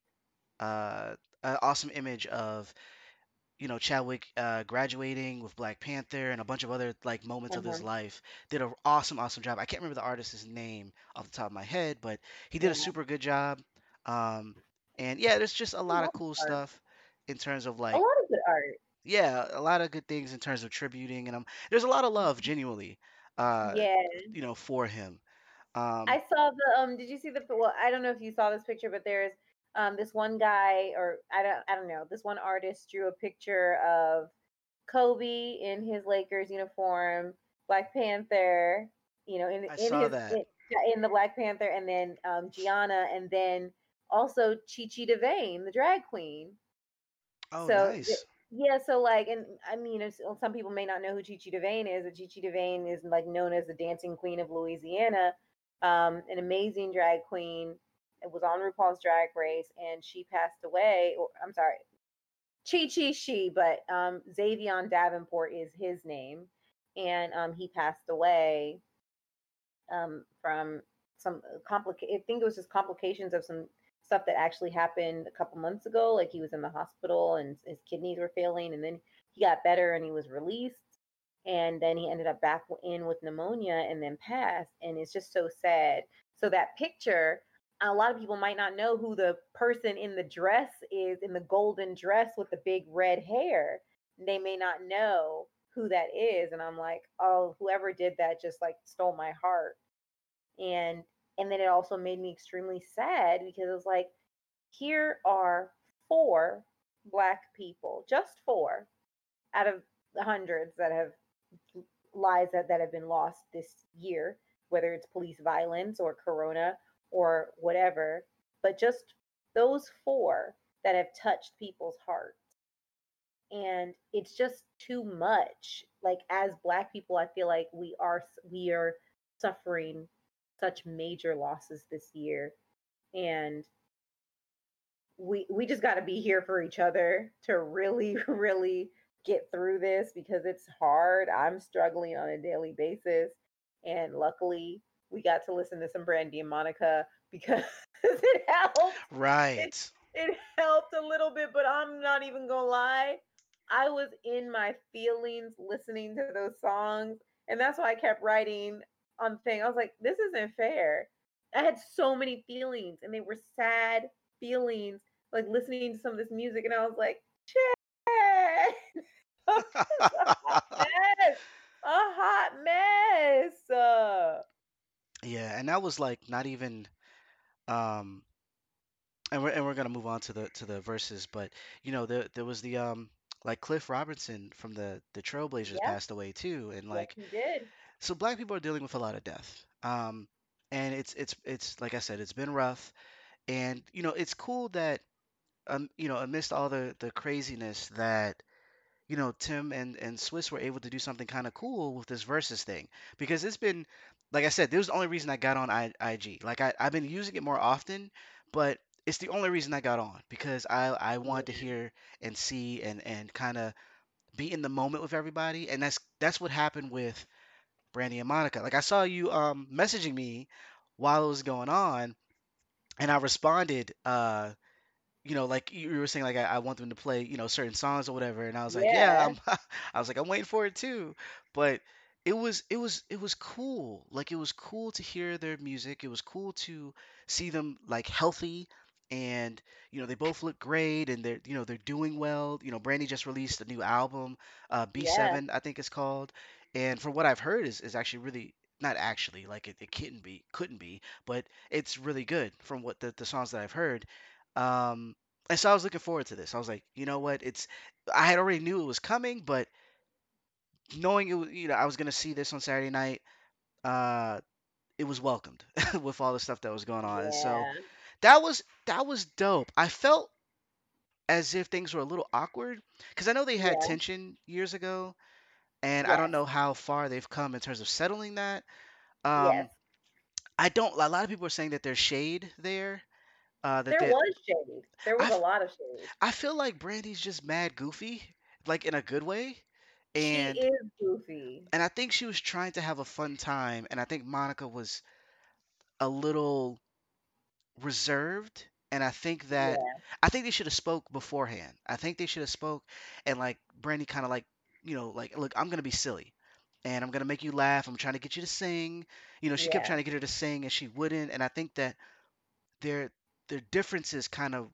a awesome image of Chadwick graduating with Black Panther and a bunch of other like moments of his Uh-huh. life. Did an awesome job. I can't remember the artist's name off the top of my head, but he did a Yeah. super good job. Um, and yeah, there's just a A lot lot of of cool art. stuff in terms of A like, lot of good art. yeah, a lot of good things in terms of tributing, and there's a lot of love genuinely, uh, Yeah. for him. I Um, saw the did you see the well, I don't know if you saw this picture, but there's this one guy, or I don't know, this one artist drew a picture of Kobe in his Lakers uniform, Black Panther, I in saw his that. in the Black Panther, and then Gianna, and then also Chi Chi DeVayne, the drag queen. Oh, So nice. yeah, so like, and I mean, some people may not know who Chi Chi DeVayne is, but Chi Chi DeVayne is like known as the dancing queen of Louisiana, an amazing drag queen. It was on RuPaul's Drag Race, and she passed away. Or I'm sorry, Chi Chi she, but Xavion Davenport is his name, and he passed away from some I think it was just complications of some stuff that actually happened a couple months ago. Like he was in the hospital and his kidneys were failing, and then he got better and he was released, and then he ended up back in with pneumonia and then passed. And it's just so sad. So that picture, a lot of people might not know who the person in the dress is, in the golden dress with the big red hair. They may not know who that is, and I'm like, oh, whoever did that just like stole my heart. And and then it also made me extremely sad because it was like, here are four black people, just four out of the hundreds that have lives that have been lost this year, whether it's police violence or corona or whatever, but just those four that have touched people's hearts. And it's just too much. Like, as black people, I feel like we are suffering such major losses this year, and we just got to be here for each other to really really get through this, because it's hard. I'm struggling on a daily basis, and luckily we got to listen to some Brandy and Monica because it helped. it Right. it helped a little bit, but I'm not even gonna lie, I was in my feelings listening to those songs, and that's why I kept writing on the thing. I was like, this isn't fair. I had so many feelings, and they were sad feelings, like listening to some of this music, and I was like, Chad, it's a hot mess, a hot mess. Yeah, and that was like not even and we're gonna move on to the verses, but there was the like Cliff Robinson from the Trailblazers Yep. passed away too, and Yes, like he did. so black people are dealing with a lot of death. And it's like I said, it's been rough, and it's cool that amidst all the craziness that Tim and Swiss were able to do something kind of cool with this versus thing because it's been, like I said, this was the only reason I got on IG. Like I've been using it more often, but it's the only reason I got on because I wanted to Yeah. hear and see and kind of be in the moment with everybody, and that's what happened with Brandy and Monica. Like I saw you messaging me while it was going on, and I responded like you were saying, like I want them to play, certain songs or whatever, and I was like, yeah, Yeah. I'm, I was like, I'm waiting for it too, but it was cool. Like it was cool to hear their music. It was cool to see them like healthy, and they both look great, and they're doing well. Brandy just released a new album, Yeah. B7, I think it's called, and from what I've heard is actually really. Not actually, like it couldn't be, but it's really good from what the songs that I've heard. Um, and so I was looking forward to this. I was like, you know what? I had already knew it was coming, but knowing I was gonna see this on Saturday night, uh, it was welcomed with all the stuff that was going on. And so Yeah. that was dope. I felt as if things were a little awkward because I know they had Yeah. tension years ago, and I don't Yes. know how far they've come in terms of settling that. Yes. Um, I don't. A lot of people are saying that there's shade there. That There that was shade. There was I a lot of shade. I feel like Brandy's just mad goofy, like in a good way. She And is goofy. and I think she was trying to have a fun time, and I think Monica was a little reserved. And Yeah. I think they should have spoke beforehand. I think they should have spoke, and like Brandy kind of like like, look, I'm gonna be silly, and I'm gonna make you laugh. I'm trying to get you to sing. She kept Yeah. trying to get her to sing, and she wouldn't. And I think that their their differences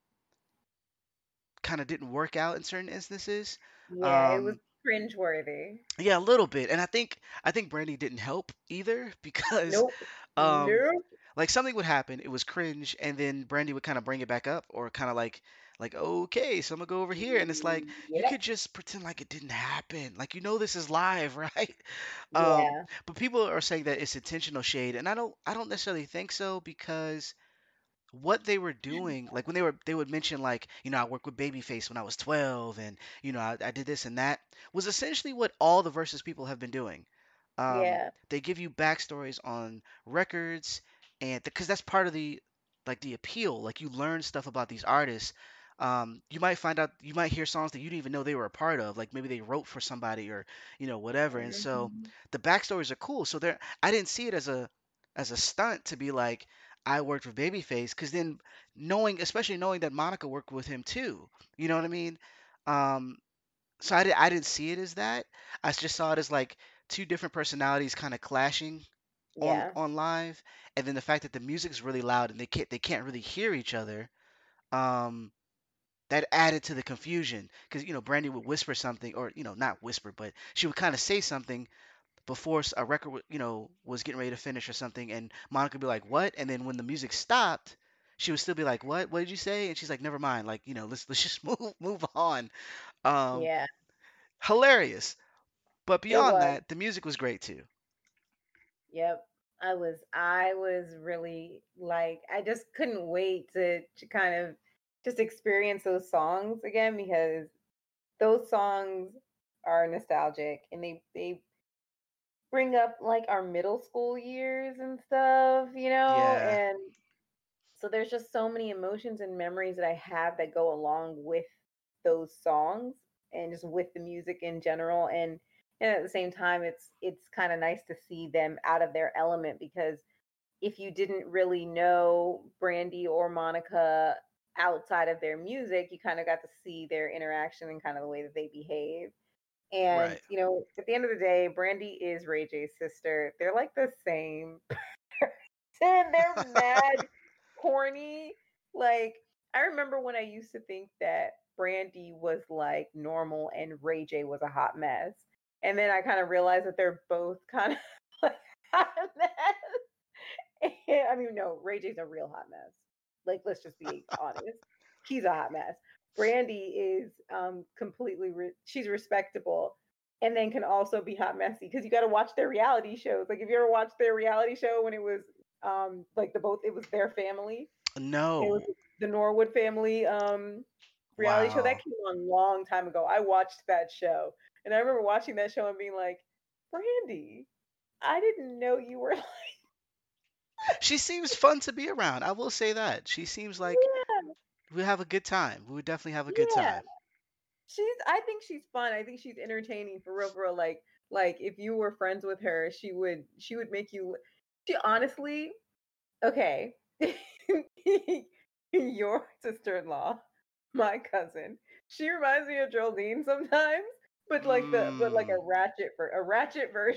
kind of didn't work out in certain instances. Yeah. It was Um, cringeworthy. Yeah, a little bit. And I think Brandy didn't help either because Nope. um Nope. like something would happen, it was cringe, and then Brandy would kind of bring it back up or kind of like okay, so I'm gonna go over here, and it's like you Yep. could just pretend like it didn't happen. Like this is live, right? Yeah. But people are saying that it's intentional shade, and I don't necessarily think so because what they were doing, like when they would mention like, I worked with Babyface when I was 12, and I did this and that, was essentially what all the Versus people have been doing. Yeah. They give you backstories on records, and because that's part of the appeal. Like you learn stuff about these artists. You might find out, you might hear songs that you didn't even know they were a part of. Like maybe they wrote for somebody or whatever. And so Mhm. the backstories are cool. So I didn't see it as a stunt to be like I worked with Babyface, because then especially knowing that Monica worked with him too. You know what I mean? Um, so I didn't see it as that. I just saw it as like two different personalities kind of clashing on Yeah. on live, and then the fact that the music's really loud and they can't really hear each other. Um, that added to the confusion because Brandy would whisper something, or not whisper, but she would kind of say something before a record was getting ready to finish or something, and Monica would be like, what? And then when the music stopped, she would still be like, what did you say? And she's like, never mind, like let's just move on. um Yeah. Hilarious. But It beyond was. that, the music was great too. Yep. I was really like I just couldn't wait to kind of just experience those songs again because those songs are nostalgic and they bring up like our middle school years and stuff, Yeah. and so there's just so many emotions and memories that I have that go along with those songs and just with the music in general, and at the same time it's kind of nice to see them out of their element because if you didn't really know Brandy or Monica outside of their music, you kind of got to see their interaction and kind of the way that they behave. And Right. at the end of the day, Brandy is Ray J's sister. They're like the same person. They're mad corny. Like I remember when I used to think that Brandy was like normal and Ray J was a hot mess. And then I kind of realized that they're both kind of like hot mess. I mean, no, Ray J's a real hot mess. Like, let's just be honest. He's a hot mess. Brandy is completely she's respectable, and then can also be hot messy because you got to watch their reality shows. Like if you ever watched their reality show when it was like the both it was their family. It was No. the Norwood family reality show that Wow. came on a long time ago. I watched that show, and I remember watching that show and being like, Brandy, I didn't know you were like, She seems fun to be around. I will say that. She seems like yeah, we have a good time. We would definitely have a good yeah. time. I think she's fun. I think she's entertaining for real, for real. Like if you were friends with her, she would make you. She honestly, okay, your sister-in-law, my cousin, she reminds me of Geraldine sometimes, but like Mm. a ratchet version,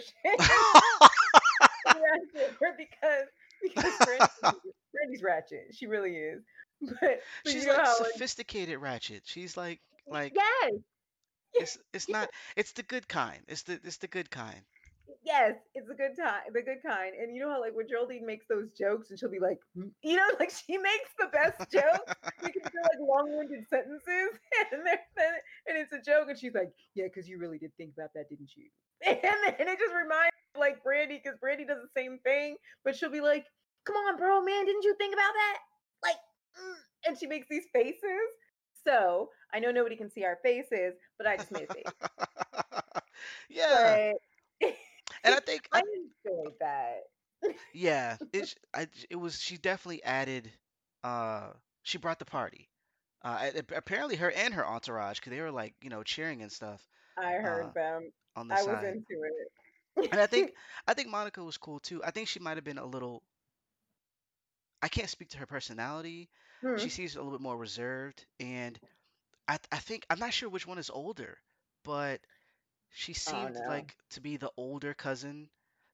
ratchet because Brandy's ratchet. She really is. But She's you know like how sophisticated Ratchet. She's like yes. it's not it's the good kind. It's the good kind. Yes, it's a good time, the good kind. And you know how like when Geraldine makes those jokes and she'll be like, you know, like she makes the best jokes because they're like long-winded sentences, and it's a joke, and she's like, yeah, because you really did think about that, didn't you? And it just reminds me of, like Brandy, because Brandy does the same thing, but she'll be like, come on, bro, man, didn't you think about that? Like, and she makes these faces. So I know nobody can see our faces, but I just made a face. Yeah. But And I think I enjoyed that. yeah, it was she definitely added uh she brought the party. Apparently her and her entourage, because they were like, cheering and stuff I uh heard them. on the I was side. into And I it. think I think Monica was cool too. I think she might have been a little, I can't speak to her personality. She Hmm. seems a little bit more reserved, and I think I'm not sure which one is older, but she Oh seemed no. like to be the older cousin,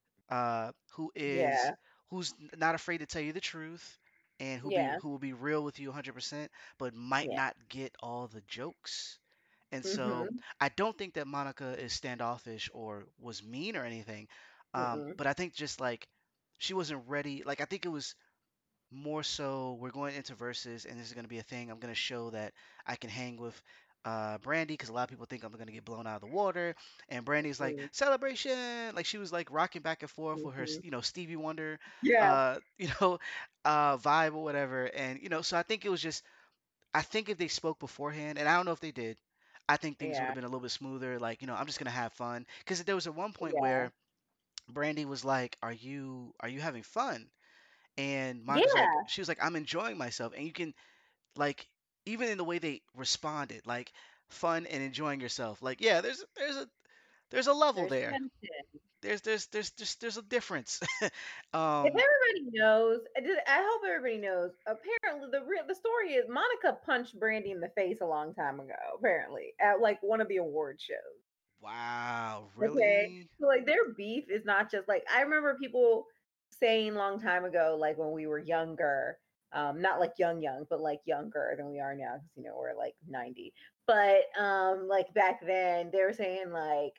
Yeah. who's not afraid to tell you the truth, and Yeah. who will be real with you 100%, but might Yeah. not get all the jokes. And so Mhm. I don't think that Monica is standoffish or was mean or anything. Mm-mm. But I think just like she wasn't ready. Like I think it was more so we're going into verses and this is going to be a thing. I'm going to show that I can hang with Brandy because a lot of people think I'm going to get blown out of the water. And Brandy's like, Mhm. celebration. Like she was like rocking back and forth with her, Mhm. Stevie Wonder, Yeah. uh, you know, vibe or whatever. And, so I think it was just, I think if they spoke beforehand, and I don't know if they did, I think things would Yeah. have been a little bit smoother. Like, I'm just going to have fun. Because there was at one point Yeah. where Brandy was like, are you having fun? And Monica's like, Yeah. she was like, I'm enjoying myself. And you can, like, even in the way they responded, like, fun and enjoying yourself. Like, yeah, there's a level There's there. tension. There's a difference. If um, everybody knows, I hope everybody knows. Apparently, the story is Monica punched Brandy in the face a long time ago. Apparently, at like one of the award shows. wow, Okay. really? So like their beef is not just like I remember people saying long time ago, like when we were younger, not like young, but like younger than we are now, because we're like 90. But like back then they were saying like,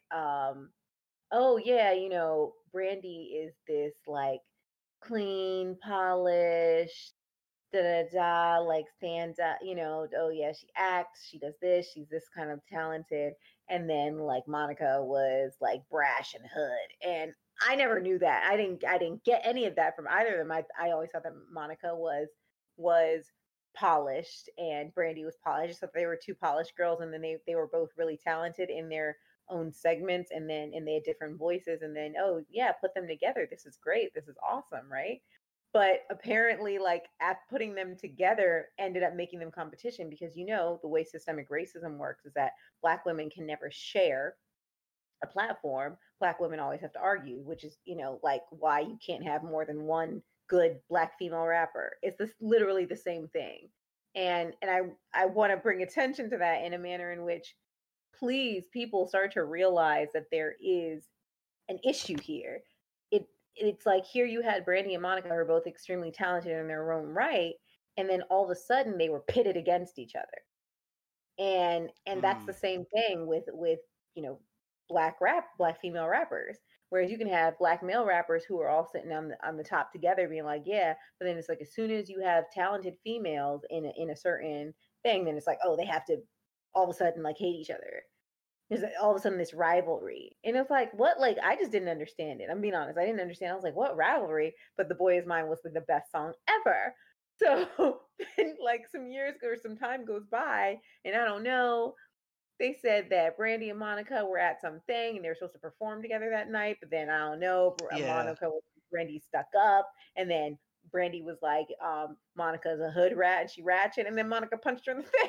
oh yeah, Brandy is this like clean, polished, da da da, like stands up, oh yeah, she acts, she does this, she's this kind of talented. And then like Monica was like brash and hood. And I never knew that. I didn't get any of that from either of them. I always thought that Monica was polished and Brandy was polished. So they were two polished girls, and then they were both really talented in their own segments, and they had different voices, and then oh yeah, put them together. This is great. This is awesome, right? But apparently like at putting them together ended up making them competition, because the way systemic racism works is that black women can never share a platform. Black women always have to argue, which is like why you can't have more than one good black female rapper. It's this literally the same thing. And I want to bring attention to that in a manner in which, please, people start to realize that there is an issue here. It's like here you had Brandy and Monica who are both extremely talented in their own right, and then all of a sudden they were pitted against each other. And that's Hmm. the same thing with you know black female rappers. Whereas you can have black male rappers who are all sitting on the top together being like, yeah, but then it's like as soon as you have talented females in a certain thing, then it's like, oh, they have to all of a sudden like hate each other. There's all of a sudden this rivalry. And it's like, what? Like, I just didn't understand it. I'm being honest. I didn't understand. I was like, what rivalry? But The Boy Is Mine was like the best song ever. So then, like, some years or some time goes by, and I don't know. They said that Brandy and Monica were at something and they were supposed to perform together that night, but then I don't know. Yeah. Monica, Brandy stuck up, and then Brandy was like, Monica's a hood rat and she ratchet, and then Monica punched her in the face.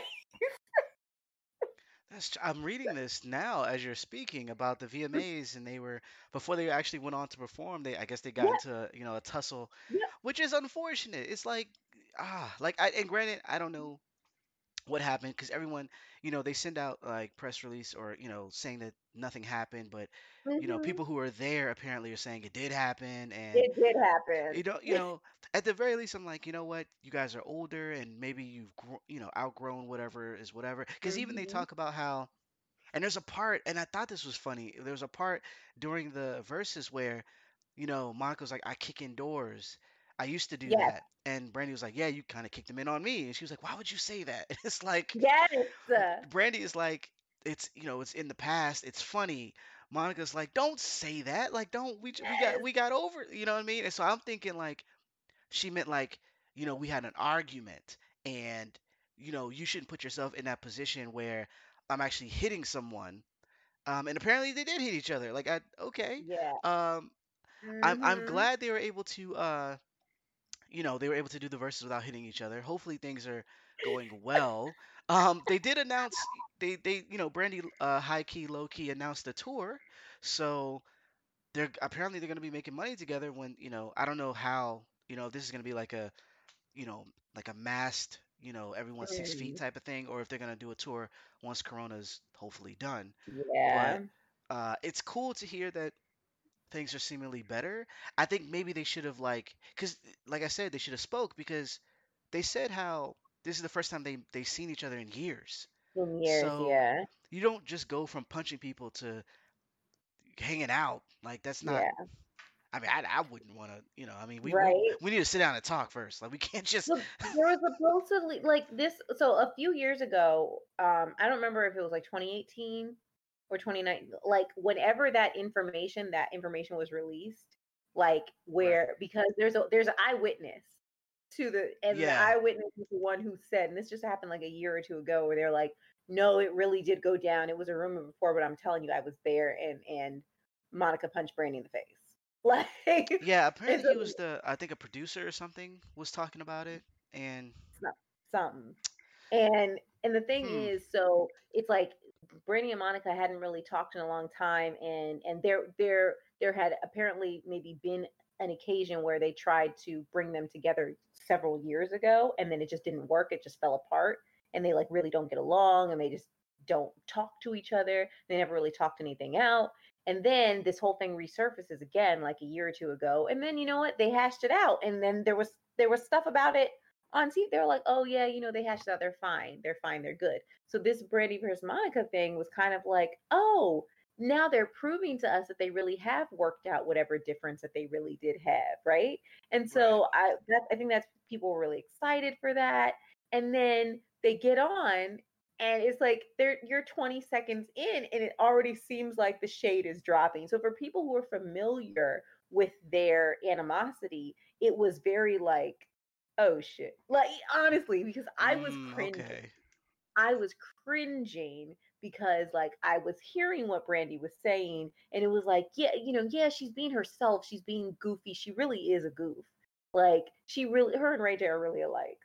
I'm reading this now as you're speaking about the VMAs, and they were before they actually went on to perform. I guess they got Yep, into a tussle, yep. which is unfortunate. It's like like and granted, I don't know what happened because everyone, they send out like press release or saying that nothing happened, but Hmm. people who are there apparently are saying it did happen, and It did happen. at the very least, I'm like, you know what, you guys are older and maybe you've outgrown whatever is whatever. Because even they Hmm. talk about how, and there's a part, and I thought this was funny. There was a part during the verses where, Monica was like, I kick in doors. I used to do Yes, that. And Brandy was like, yeah, you kind of kicked them in on me. And she was like, why would you say that? It's like, yes, Brandy is like, it's in the past. It's funny. Monica's like, don't say that. Like, don't yes, we got over. You know what I mean? And so I'm thinking like she meant like, we had an argument, and you shouldn't put yourself in that position where I'm actually hitting someone. And apparently they did hit each other. Like, okay. yeah. Um, I'm Hmm. glad they were able to they were able to do the verses without hitting each other. Hopefully things are going well. They did announce they Brandy high key low key announced a tour, so they're going to be making money together. When I don't know how if this is going to be like a you know like a masked everyone 6 feet Hmm. type of thing, or if they're going to do a tour once Corona's hopefully done. But Yeah. it's cool to hear that things are seemingly better. I think maybe they should have because like I said, they should have spoke because they said how this is the first time they've seen each other in years. In years, So yeah. you don't just go from punching people to hanging out. Like that's not. Yeah. I mean, I wouldn't want to. I mean, Right. we need to sit down and talk first. Like we can't just. Look, there was supposedly like this. So a few years ago, I don't remember if it was like 2018 or 2019. Like whenever that information was released, like Right. where because there's an eyewitness to the and the Yeah. eyewitness is the one who said, and this just happened like a year or two ago, where they're like, no, it really did go down. It was a rumor before, but I'm telling you, I was there, and Monica punched Brandy in the face. Like, Yeah. and Apparently so he was I think a producer or something was talking about it, and something. And the thing hmm. is, so it's like Brandy and Monica hadn't really talked in a long time, and there had apparently maybe been an occasion where they tried to bring them together several years ago, and then it just didn't work. It just fell apart, and they like really don't get along, and they just don't talk to each other. They never really talked anything out. And then this whole thing resurfaces again like a year or two ago. And then you know what? They hashed it out. And then there was stuff about it on TV. They were like, oh yeah, they hashed it out. They're fine. They're fine. They're good. So this Brandy versus Monica thing was kind of like, oh, now they're proving to us that they really have worked out whatever difference that they really did have, right? And Right. so I think that's people were really excited for that. And then they get on, and it's like you're 20 seconds in, and it already seems like the shade is dropping. So for people who are familiar with their animosity, it was very like, oh shit. Like honestly, because I was cringing. Okay. I was cringing because like I was hearing what Brandy was saying, and it was like, yeah, yeah, she's being herself, she's being goofy. She really is a goof. Like she really her and Ray J are really alike.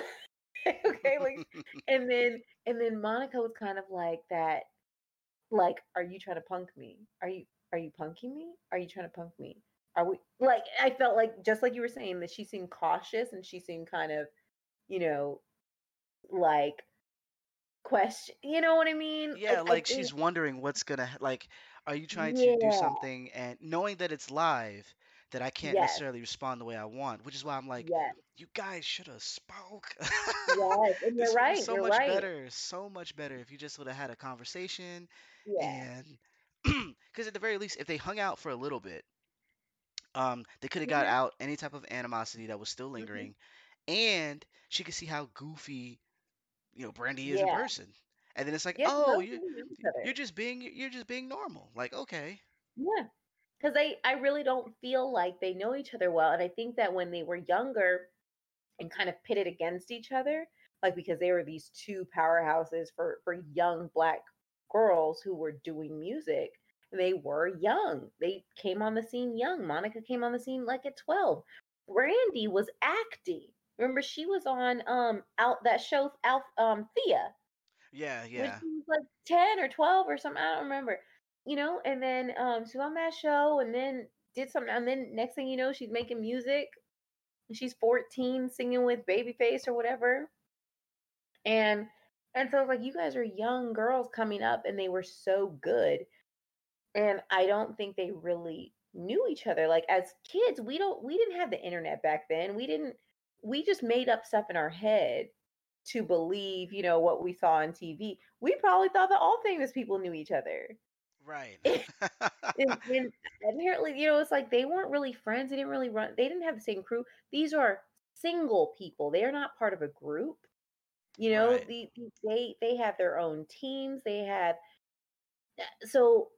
Okay, like and then Monica was kind of like that, like, are you trying to punk me? Are you punking me? Are you trying to punk me? Are we like I felt like just like you were saying that she seemed cautious and she seemed kind of, you know, like question, you know what I mean? Yeah, Like I like think she's wondering what's gonna like, are you trying to do yeah, something and knowing that it's live, that I can't yes, necessarily respond the way I want, which is why I'm like, yes, you guys should have spoke. yes. And you're This would be right, you're right. so much better if you just would have had a conversation Yeah. and because at the very least, if they hung out for a little bit, they could have got Hmm. out any type of animosity that was still Hmm. lingering, and she could see how goofy Brandy is in Yeah. person. And then it's like, Yeah, 'cause oh, those women know each other. you're just being normal. Like, okay. Yeah. 'Cause I really don't feel like they know each other well, and I think that when they were younger and kind of pitted against each other, like, because they were these 2 powerhouses for young Black girls who were doing music, they were young. They came on the scene young. Monica came on the scene, like, at 12. Brandy was acting. Remember, she was on, out that show, Thea, Yeah, when yeah. she was, like, 10 or 12 or something, I don't remember, and then, she was on that show and then did something, and then next thing you know, she's making music. She's 14 singing with Babyface or whatever. And and so it's like you guys are young girls coming up and they were so good. And I don't think they really knew each other. Like as kids, we didn't have the internet back then. We just made up stuff in our head to believe, what we saw on TV. We probably thought that all famous people knew each other. Right. And apparently, it's like they weren't really friends. They didn't really run. They didn't have the same crew. These are single people. They are not part of a group. Right. They have their own teams. They have so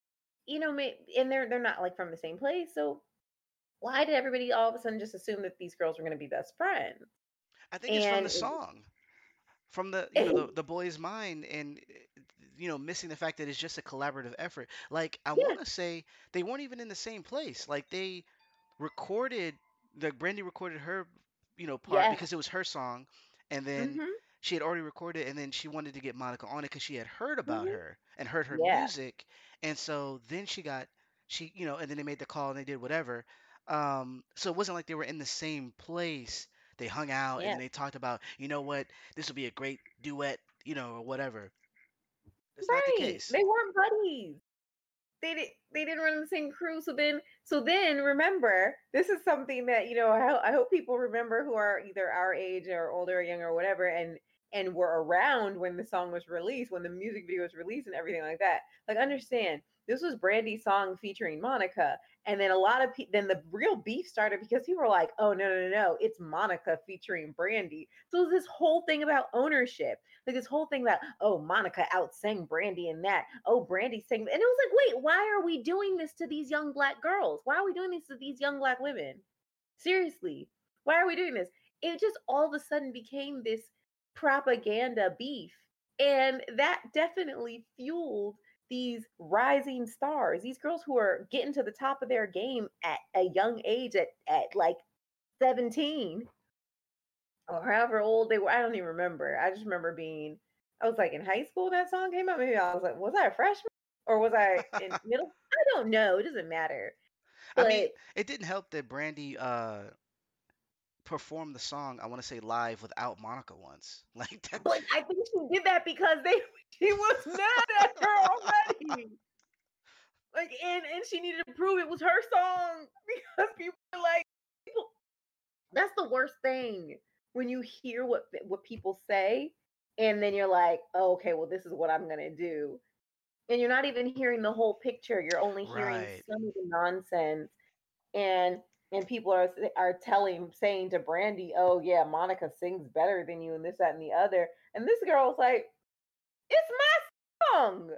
and they're not like from the same place. So why did everybody all of a sudden just assume that these girls were going to be best friends? I think it's from And the song, from the boy's mind, and missing the fact that it's just a collaborative effort. Like, I yeah, want to say they weren't even in the same place. Like, they recorded like Brandy recorded her part yes, because it was her song, and then mhm, she had already recorded, and then she wanted to get Monica on it because she had heard about mhm, her and heard her yeah, music. And so then and then they made the call and they did whatever. So it wasn't like they were in the same place. They hung out and yeah, then they talked about, what, this would be a great duet, or whatever. That's not the right. case. They weren't buddies. They didn't run the same crew. So then remember, this is something that I hope people remember who are either our age or older or younger or whatever, and were around when the song was released, when the music video was released and everything like that. Like, understand, this was Brandy's song featuring Monica, and then a lot of then the real beef started because people were like, oh, no, no, no, no, it's Monica featuring Brandy. So it was this whole thing about ownership, like this whole thing about, oh, Monica outsang Brandy in that. Oh, Brandy sang. And it was like, wait, why are we doing this to these young Black girls? Why are we doing this to these young Black women? Seriously, why are we doing this? It just all of a sudden became this propaganda beef. And that definitely fueled these rising stars, these girls who are getting to the top of their game at a young age, at like 17 or however old they were. I don't even remember. I just remember I was like in high school that song came out. Maybe I was like, was I a freshman or was I in middle? I don't know. It doesn't matter. I mean, But it didn't help that Brandy performed the song, I want to say, live without Monica once. Like that. but I think she did that because she was mad at her already. Like, and she needed to prove it was her song because people are like, people, that's the worst thing when you hear what people say and then you're like, oh, okay, well, this is what I'm gonna do, and you're not even hearing the whole picture. You're only hearing Right. some of the nonsense, and people are saying to Brandy, "Oh yeah, Monica sings better than you," and this, that, and the other. And this girl's like, "It's my song."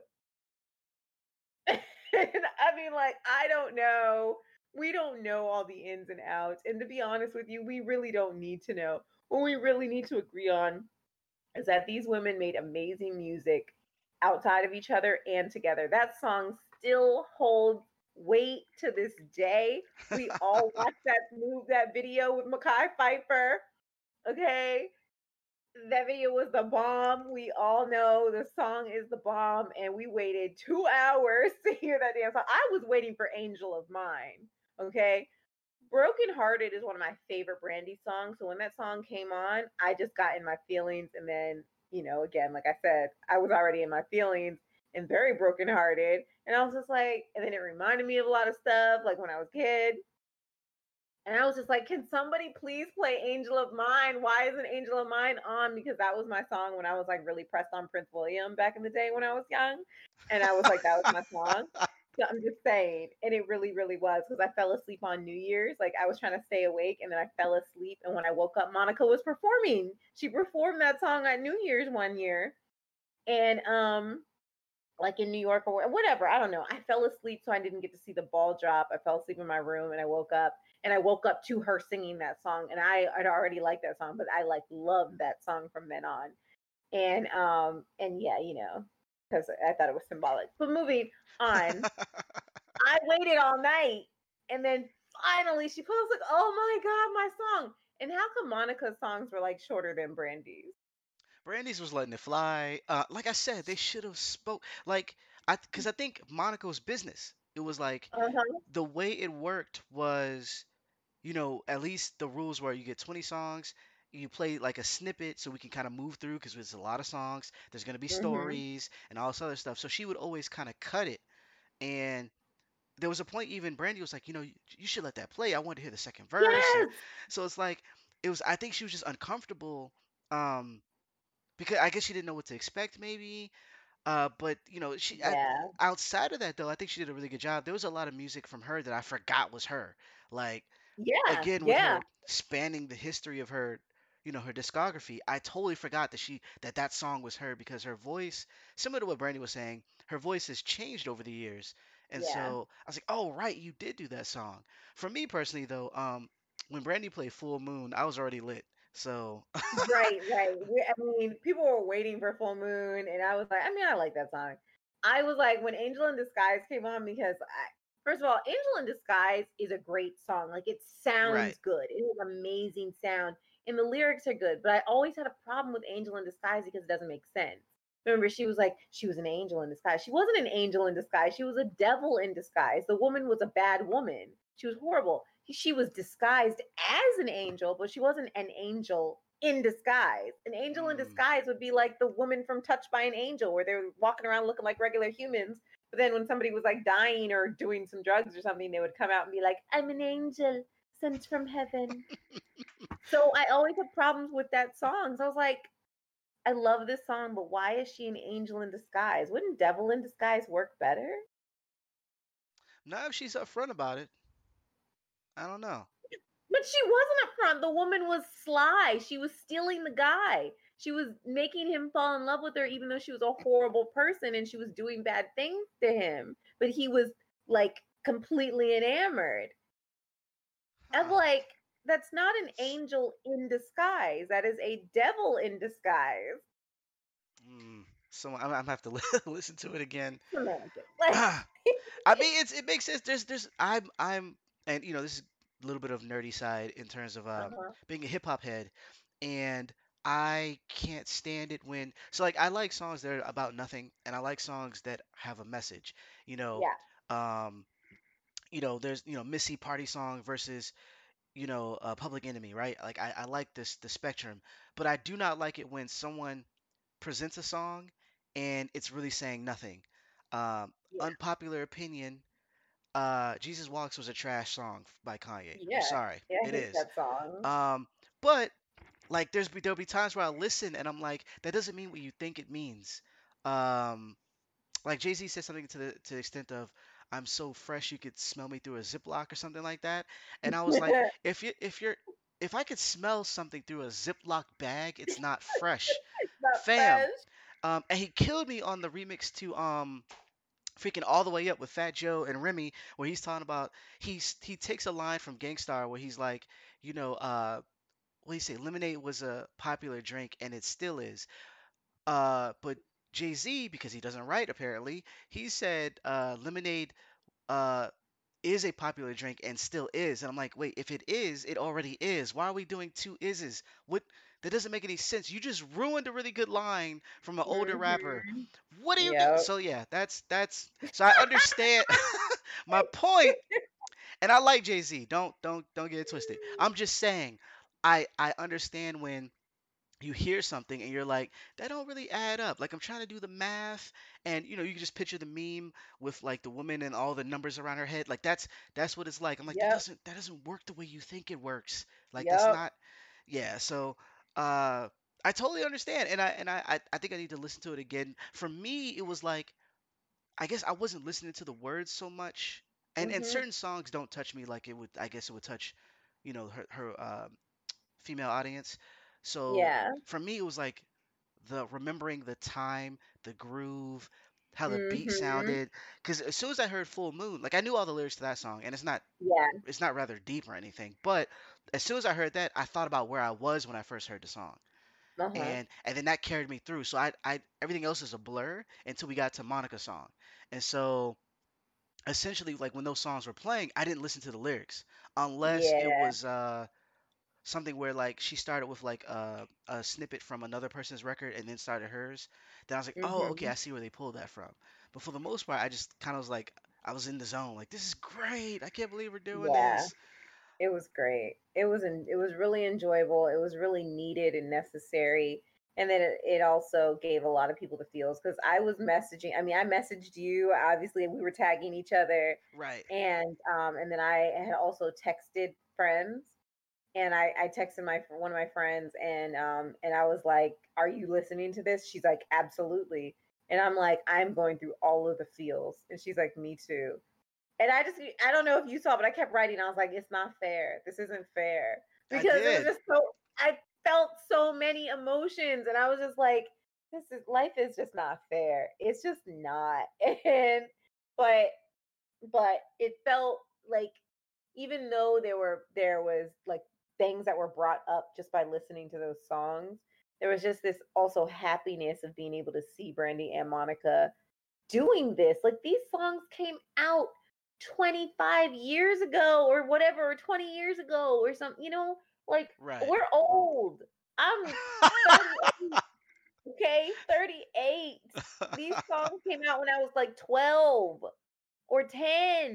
And I mean, like, I don't know. We don't know all the ins and outs, and to be honest with you, we really don't need to know. What we really need to agree on is that these women made amazing music outside of each other and together. That song still holds weight to this day. We all watched that video with Mackay Pfeiffer. Okay. That video was the bomb. We all know the song is the bomb, and we waited 2 hours to hear that damn song. I was waiting for Angel of Mine. Okay. Broken Hearted is one of my favorite Brandy songs. So when that song came on, I just got in my feelings. And then, again, like I said, I was already in my feelings and very brokenhearted. And I was just like, and then it reminded me of a lot of stuff, like when I was a kid. And I was just like, can somebody please play Angel of Mine? Why isn't Angel of Mine on? Because that was my song when I was like really pressed on Prince William back in the day when I was young. And I was like, that was my song. So I'm just saying, and it really, really was because I fell asleep on New Year's. Like I was trying to stay awake, and then I fell asleep. And when I woke up, Monica was performing. She performed that song at New Year's one year, and like in New York or whatever. I don't know. I fell asleep, so I didn't get to see the ball drop. I fell asleep in my room, and I woke up, and I woke up to her singing that song, and I'd already liked that song, but I like loved that song from then on. And yeah, because I thought it was symbolic. But moving on, I waited all night, and then finally she posted, like, "Oh my god, my song!" And how come Monica's songs were like shorter than Brandy's? Brandy's was letting it fly. Like I said, they should have spoke like because I think Monaco's business. It was like Uh huh. the way it worked was, at least the rules were you get 20 songs, you play like a snippet so we can kind of move through because there's a lot of songs. There's gonna be Mhm. stories and all this other stuff. So she would always kind of cut it. And there was a point even Brandy was like, you should let that play. I want to hear the second verse. And Yes. so it's like it was. I think she was just uncomfortable. Because I guess she didn't know what to expect, maybe. But Yeah. outside of that though, I think she did a really good job. There was a lot of music from her that I forgot was her. Like Yeah. again with Yeah. her spanning the history of her, her discography, I totally forgot that that song was her because her voice, similar to what Brandy was saying, her voice has changed over the years. And Yeah. so I was like, oh right, you did do that song. For me personally though, when Brandy played Full Moon, I was already lit. So Right, right. I mean, people were waiting for Full Moon, and I was like, I mean, I like that song. I was like, when Angel in Disguise came on, because first of all, Angel in Disguise is a great song. Like, it right. sounds good. It is amazing sound, and the lyrics are good. But I always had a problem with Angel in Disguise because it doesn't make sense. Remember, she was like, she was an angel in disguise. She wasn't an angel in disguise. She was a devil in disguise. The woman was a bad woman. She was horrible. She was disguised as an angel, but she wasn't an angel in disguise. An angel in Mm. disguise would be like the woman from Touched by an Angel, where they're walking around looking like regular humans. But then when somebody was like dying or doing some drugs or something, they would come out and be like, I'm an angel sent from heaven. So I always have problems with that song. So I was like, I love this song, but why is she an angel in disguise? Wouldn't devil in disguise work better? Now if she's upfront about it, I don't know. But she wasn't up front. The woman was sly. She was stealing the guy. She was making him fall in love with her, even though she was a horrible person and she was doing bad things to him. But he was like completely enamored. I'm Huh. like, that's not an angel in disguise. That is a devil in disguise. So I'm gonna have to listen to it again. Semantics. Like, I mean, it makes sense. I'm, and this is a little bit of nerdy side in terms of uh-huh. being a hip hop head, and I can't stand it when like I like songs that are about nothing, and I like songs that have a message. You know, Yeah. um, there's Missy party song versus Public Enemy, right? Like I like the spectrum, but I do not like it when someone presents a song and it's really saying nothing. Yeah. Unpopular opinion, Jesus Walks was a trash song by Kanye. I'm Yeah. sorry, Yeah. I it hate is. that song. Um, but like there'll be times where I listen and I'm like, that doesn't mean what you think it means. Um, like Jay Z said something to the extent of, "I'm so fresh you could smell me through a Ziploc" or something like that, and I was like, if I could smell something through a Ziploc bag, it's not fresh, Not fam. fresh. And he killed me on the remix to freaking All the Way Up with Fat Joe and Remy, where he's talking about he takes a line from Gangstar where he's like, what do you say? Lemonade was a popular drink and it still is. But Jay Z, because he doesn't write apparently, he said lemonade uh is a popular drink and still is. And I'm like, wait, if it is, it already is. Why are we doing two ises? What? That doesn't make any sense. You just ruined a really good line from an older rapper. Mm-hmm. What are you doing? Yep. So yeah, that's so I understand my point, and I like Jay Z. Don't get it twisted. I'm just saying, I understand when you hear something and you're like, that don't really add up. Like I'm trying to do the math, and you can just picture the meme with like the woman and all the numbers around her head. Like that's what it's like. I'm like, that Yep. doesn't that doesn't work the way you think it works. Like that's Yep. not. Yeah. So uh I totally understand, and I think I need to listen to it again. For me, it was like I guess I wasn't listening to the words so much, and Mhm. certain songs don't touch me like it would. I guess it would touch, her female audience. So Yeah. for me, it was like the remembering the time, the groove, how the beat Mhm. sounded. Because as soon as I heard Full Moon, like I knew all the lyrics to that song, and Yeah. it's not rather deep or anything. But as soon as I heard that, I thought about where I was when I first heard the song, Uh-huh. and then that carried me through. So I everything else is a blur until we got to Monica's song, and so essentially like when those songs were playing, I didn't listen to the lyrics unless it Yeah. was something where like she started with like a snippet from another person's record and then started hers. Then I was like, oh, okay, I Mhm. see where they pulled that from. But for the most part, I just kind of was like, I was in the zone. Like, this is great. I can't believe we're doing Yeah. this. It was great. It was really enjoyable. It was really needed and necessary. And then it also gave a lot of people the feels because I was messaging. I mean, I messaged you. Obviously, we were tagging each other, Right. and then I had also texted friends, and I texted my one of my friends, and I was like, "Are you listening to this?" She's like, "Absolutely." And I'm like, "I'm going through all of the feels," and she's like, "Me too." And I don't know if you saw, but I kept writing. I was like, it's not fair. This isn't fair I because it was did. just so. I felt so many emotions, and I was just like, this is life is just not fair. It's just not. And but but it felt like even though there was like things that were brought up just by listening to those songs, there was just this also happiness of being able to see Brandy and Monica doing this. Like these songs came out 25 years ago or whatever, or 20 years ago or something, like Right. we're old. I'm 38, okay? 38. These songs came out when I was like 12 or 10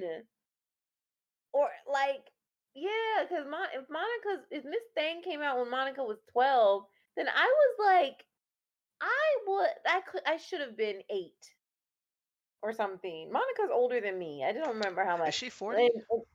or like yeah, because if Miss Thing came out when Monica was 12, then I was like I should have been 8 or something. Monica's older than me. I don't remember how Is much. she 40?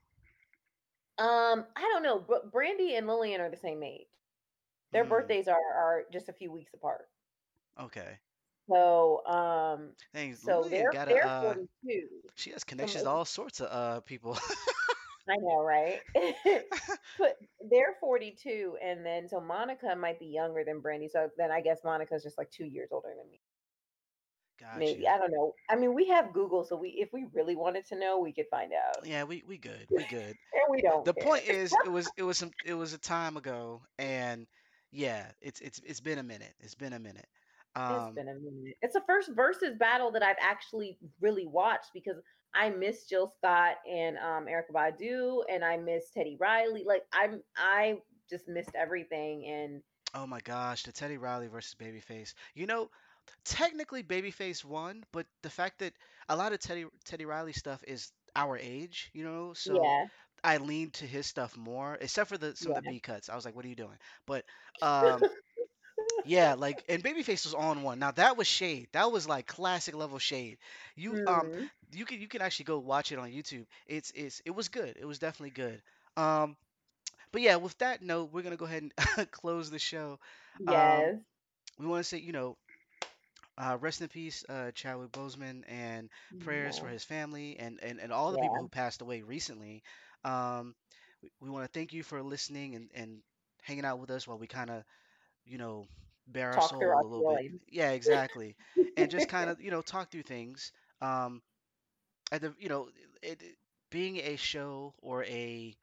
I don't know, but Brandy and Lillian are the same age. Their Hmm. birthdays are just a few weeks apart. Okay. So Dang, so Lillian got a they're 42. she has So connections to all sorts of people. I know, right? But they're 42, and then so Monica might be younger than Brandy. So then I guess Monica's just like 2 years older than me. Got Maybe you. I don't know. I mean, we have Google, so we if we really wanted to know, we could find out, Yeah, we good. We good. and we don't The care. point is, it was a time ago, and yeah, it's been a minute. It's been a minute. It's Um, been a minute. It's the first versus battle that I've actually really watched because I miss Jill Scott and Erica Badu, and I miss Teddy Riley. Like I just missed everything, and oh my gosh, the Teddy Riley versus Babyface. Technically Babyface won, but the fact that a lot of Teddy Riley stuff is our age, so yeah, I leaned to his stuff more, except for the some of the yeah, B cuts. I was like, what are you doing? But um, yeah, like and Babyface was on one. Now that was shade. That was like classic level shade. You mm, you can actually go watch it on YouTube. It was good. It was definitely good. Um, but yeah, with that note, we're gonna go ahead and close the show. Um, yes, we want to say, rest in peace, Chadwick Boseman, and prayers for yeah, his family and all the people yeah. who passed away recently. Um, we want to thank you for listening and hanging out with us while we kind of, you know, bare our Talk through our soul a little bit. feelings. Yeah, exactly. And just kind of, talk through things. Um, at the, being a show or a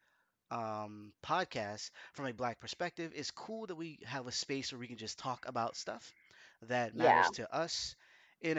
podcast from a black perspective, it's cool that we have a space where we can just talk about stuff that Yeah, matters to us in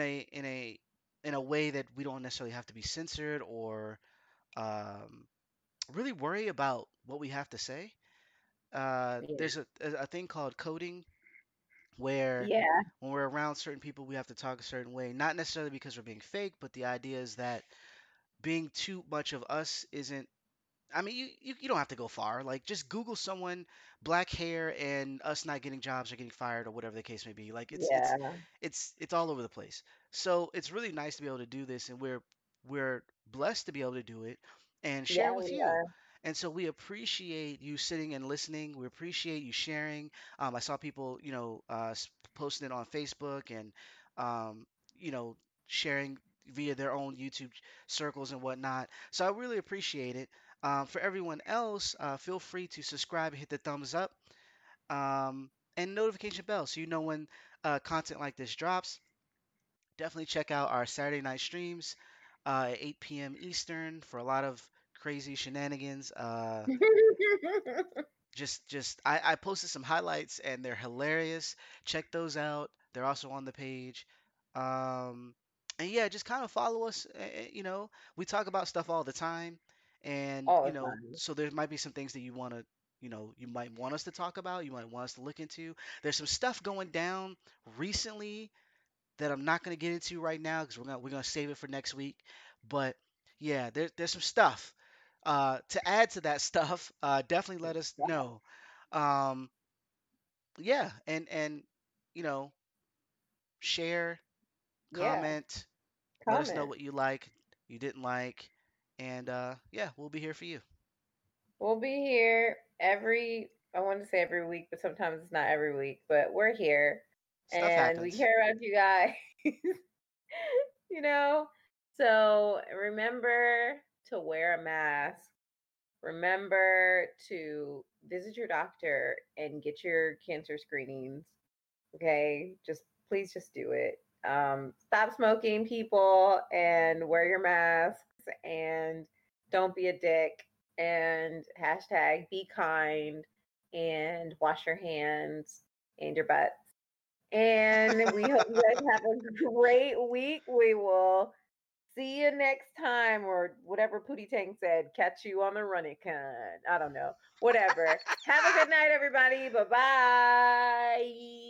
a way that we don't necessarily have to be censored or um, really worry about what we have to say. yeah, There's a thing called coding where yeah, when we're around certain people, we have to talk a certain way, not necessarily because we're being fake, but the idea is that being too much of us isn't. I mean, you don't have to go far. Like, just Google someone, black hair, and us not getting jobs or getting fired or whatever the case may be. Like, yeah, it's all over the place. So it's really nice to be able to do this, and we're blessed to be able to do it and share yeah. with We you. are. And so we appreciate you sitting and listening. We appreciate you sharing. I saw people, posting it on Facebook and, um, you know, sharing, via their own YouTube circles and whatnot. So I really appreciate it. For everyone else, feel free to subscribe and hit the thumbs up, and notification bell so you know when content like this drops. Definitely check out our Saturday night streams at 8 p.m. Eastern for a lot of crazy shenanigans. I posted some highlights and they're hilarious. Check those out. They're also on the page. Um, and yeah, just kind of follow us. We talk about stuff all the time, and All the time. so there might be some things that you want to, you might want us to talk about. You might want us to look into. There's some stuff going down recently that I'm not going to get into right now because we're gonna save it for next week. But yeah, there's some stuff. To add to that stuff, definitely let us Yeah. know. Um, yeah, and you know, share, Yeah. comment, let us know Comment. what you like, you didn't like, and yeah, we'll be here for you. We'll be here I want to say every week, but sometimes it's not every week, but we're here Stuff and we happens. care about you guys, you know? So remember to wear a mask. Remember to visit your doctor and get your cancer screenings. Okay. Please just do it. Stop smoking, people, and wear your masks and don't be a dick. And hashtag be kind and wash your hands and your butts. And we hope you guys have a great week. We will see you next time, or whatever Pootie Tang said. Catch you on the running con. I don't know. Whatever. Have a good night, everybody. Bye bye.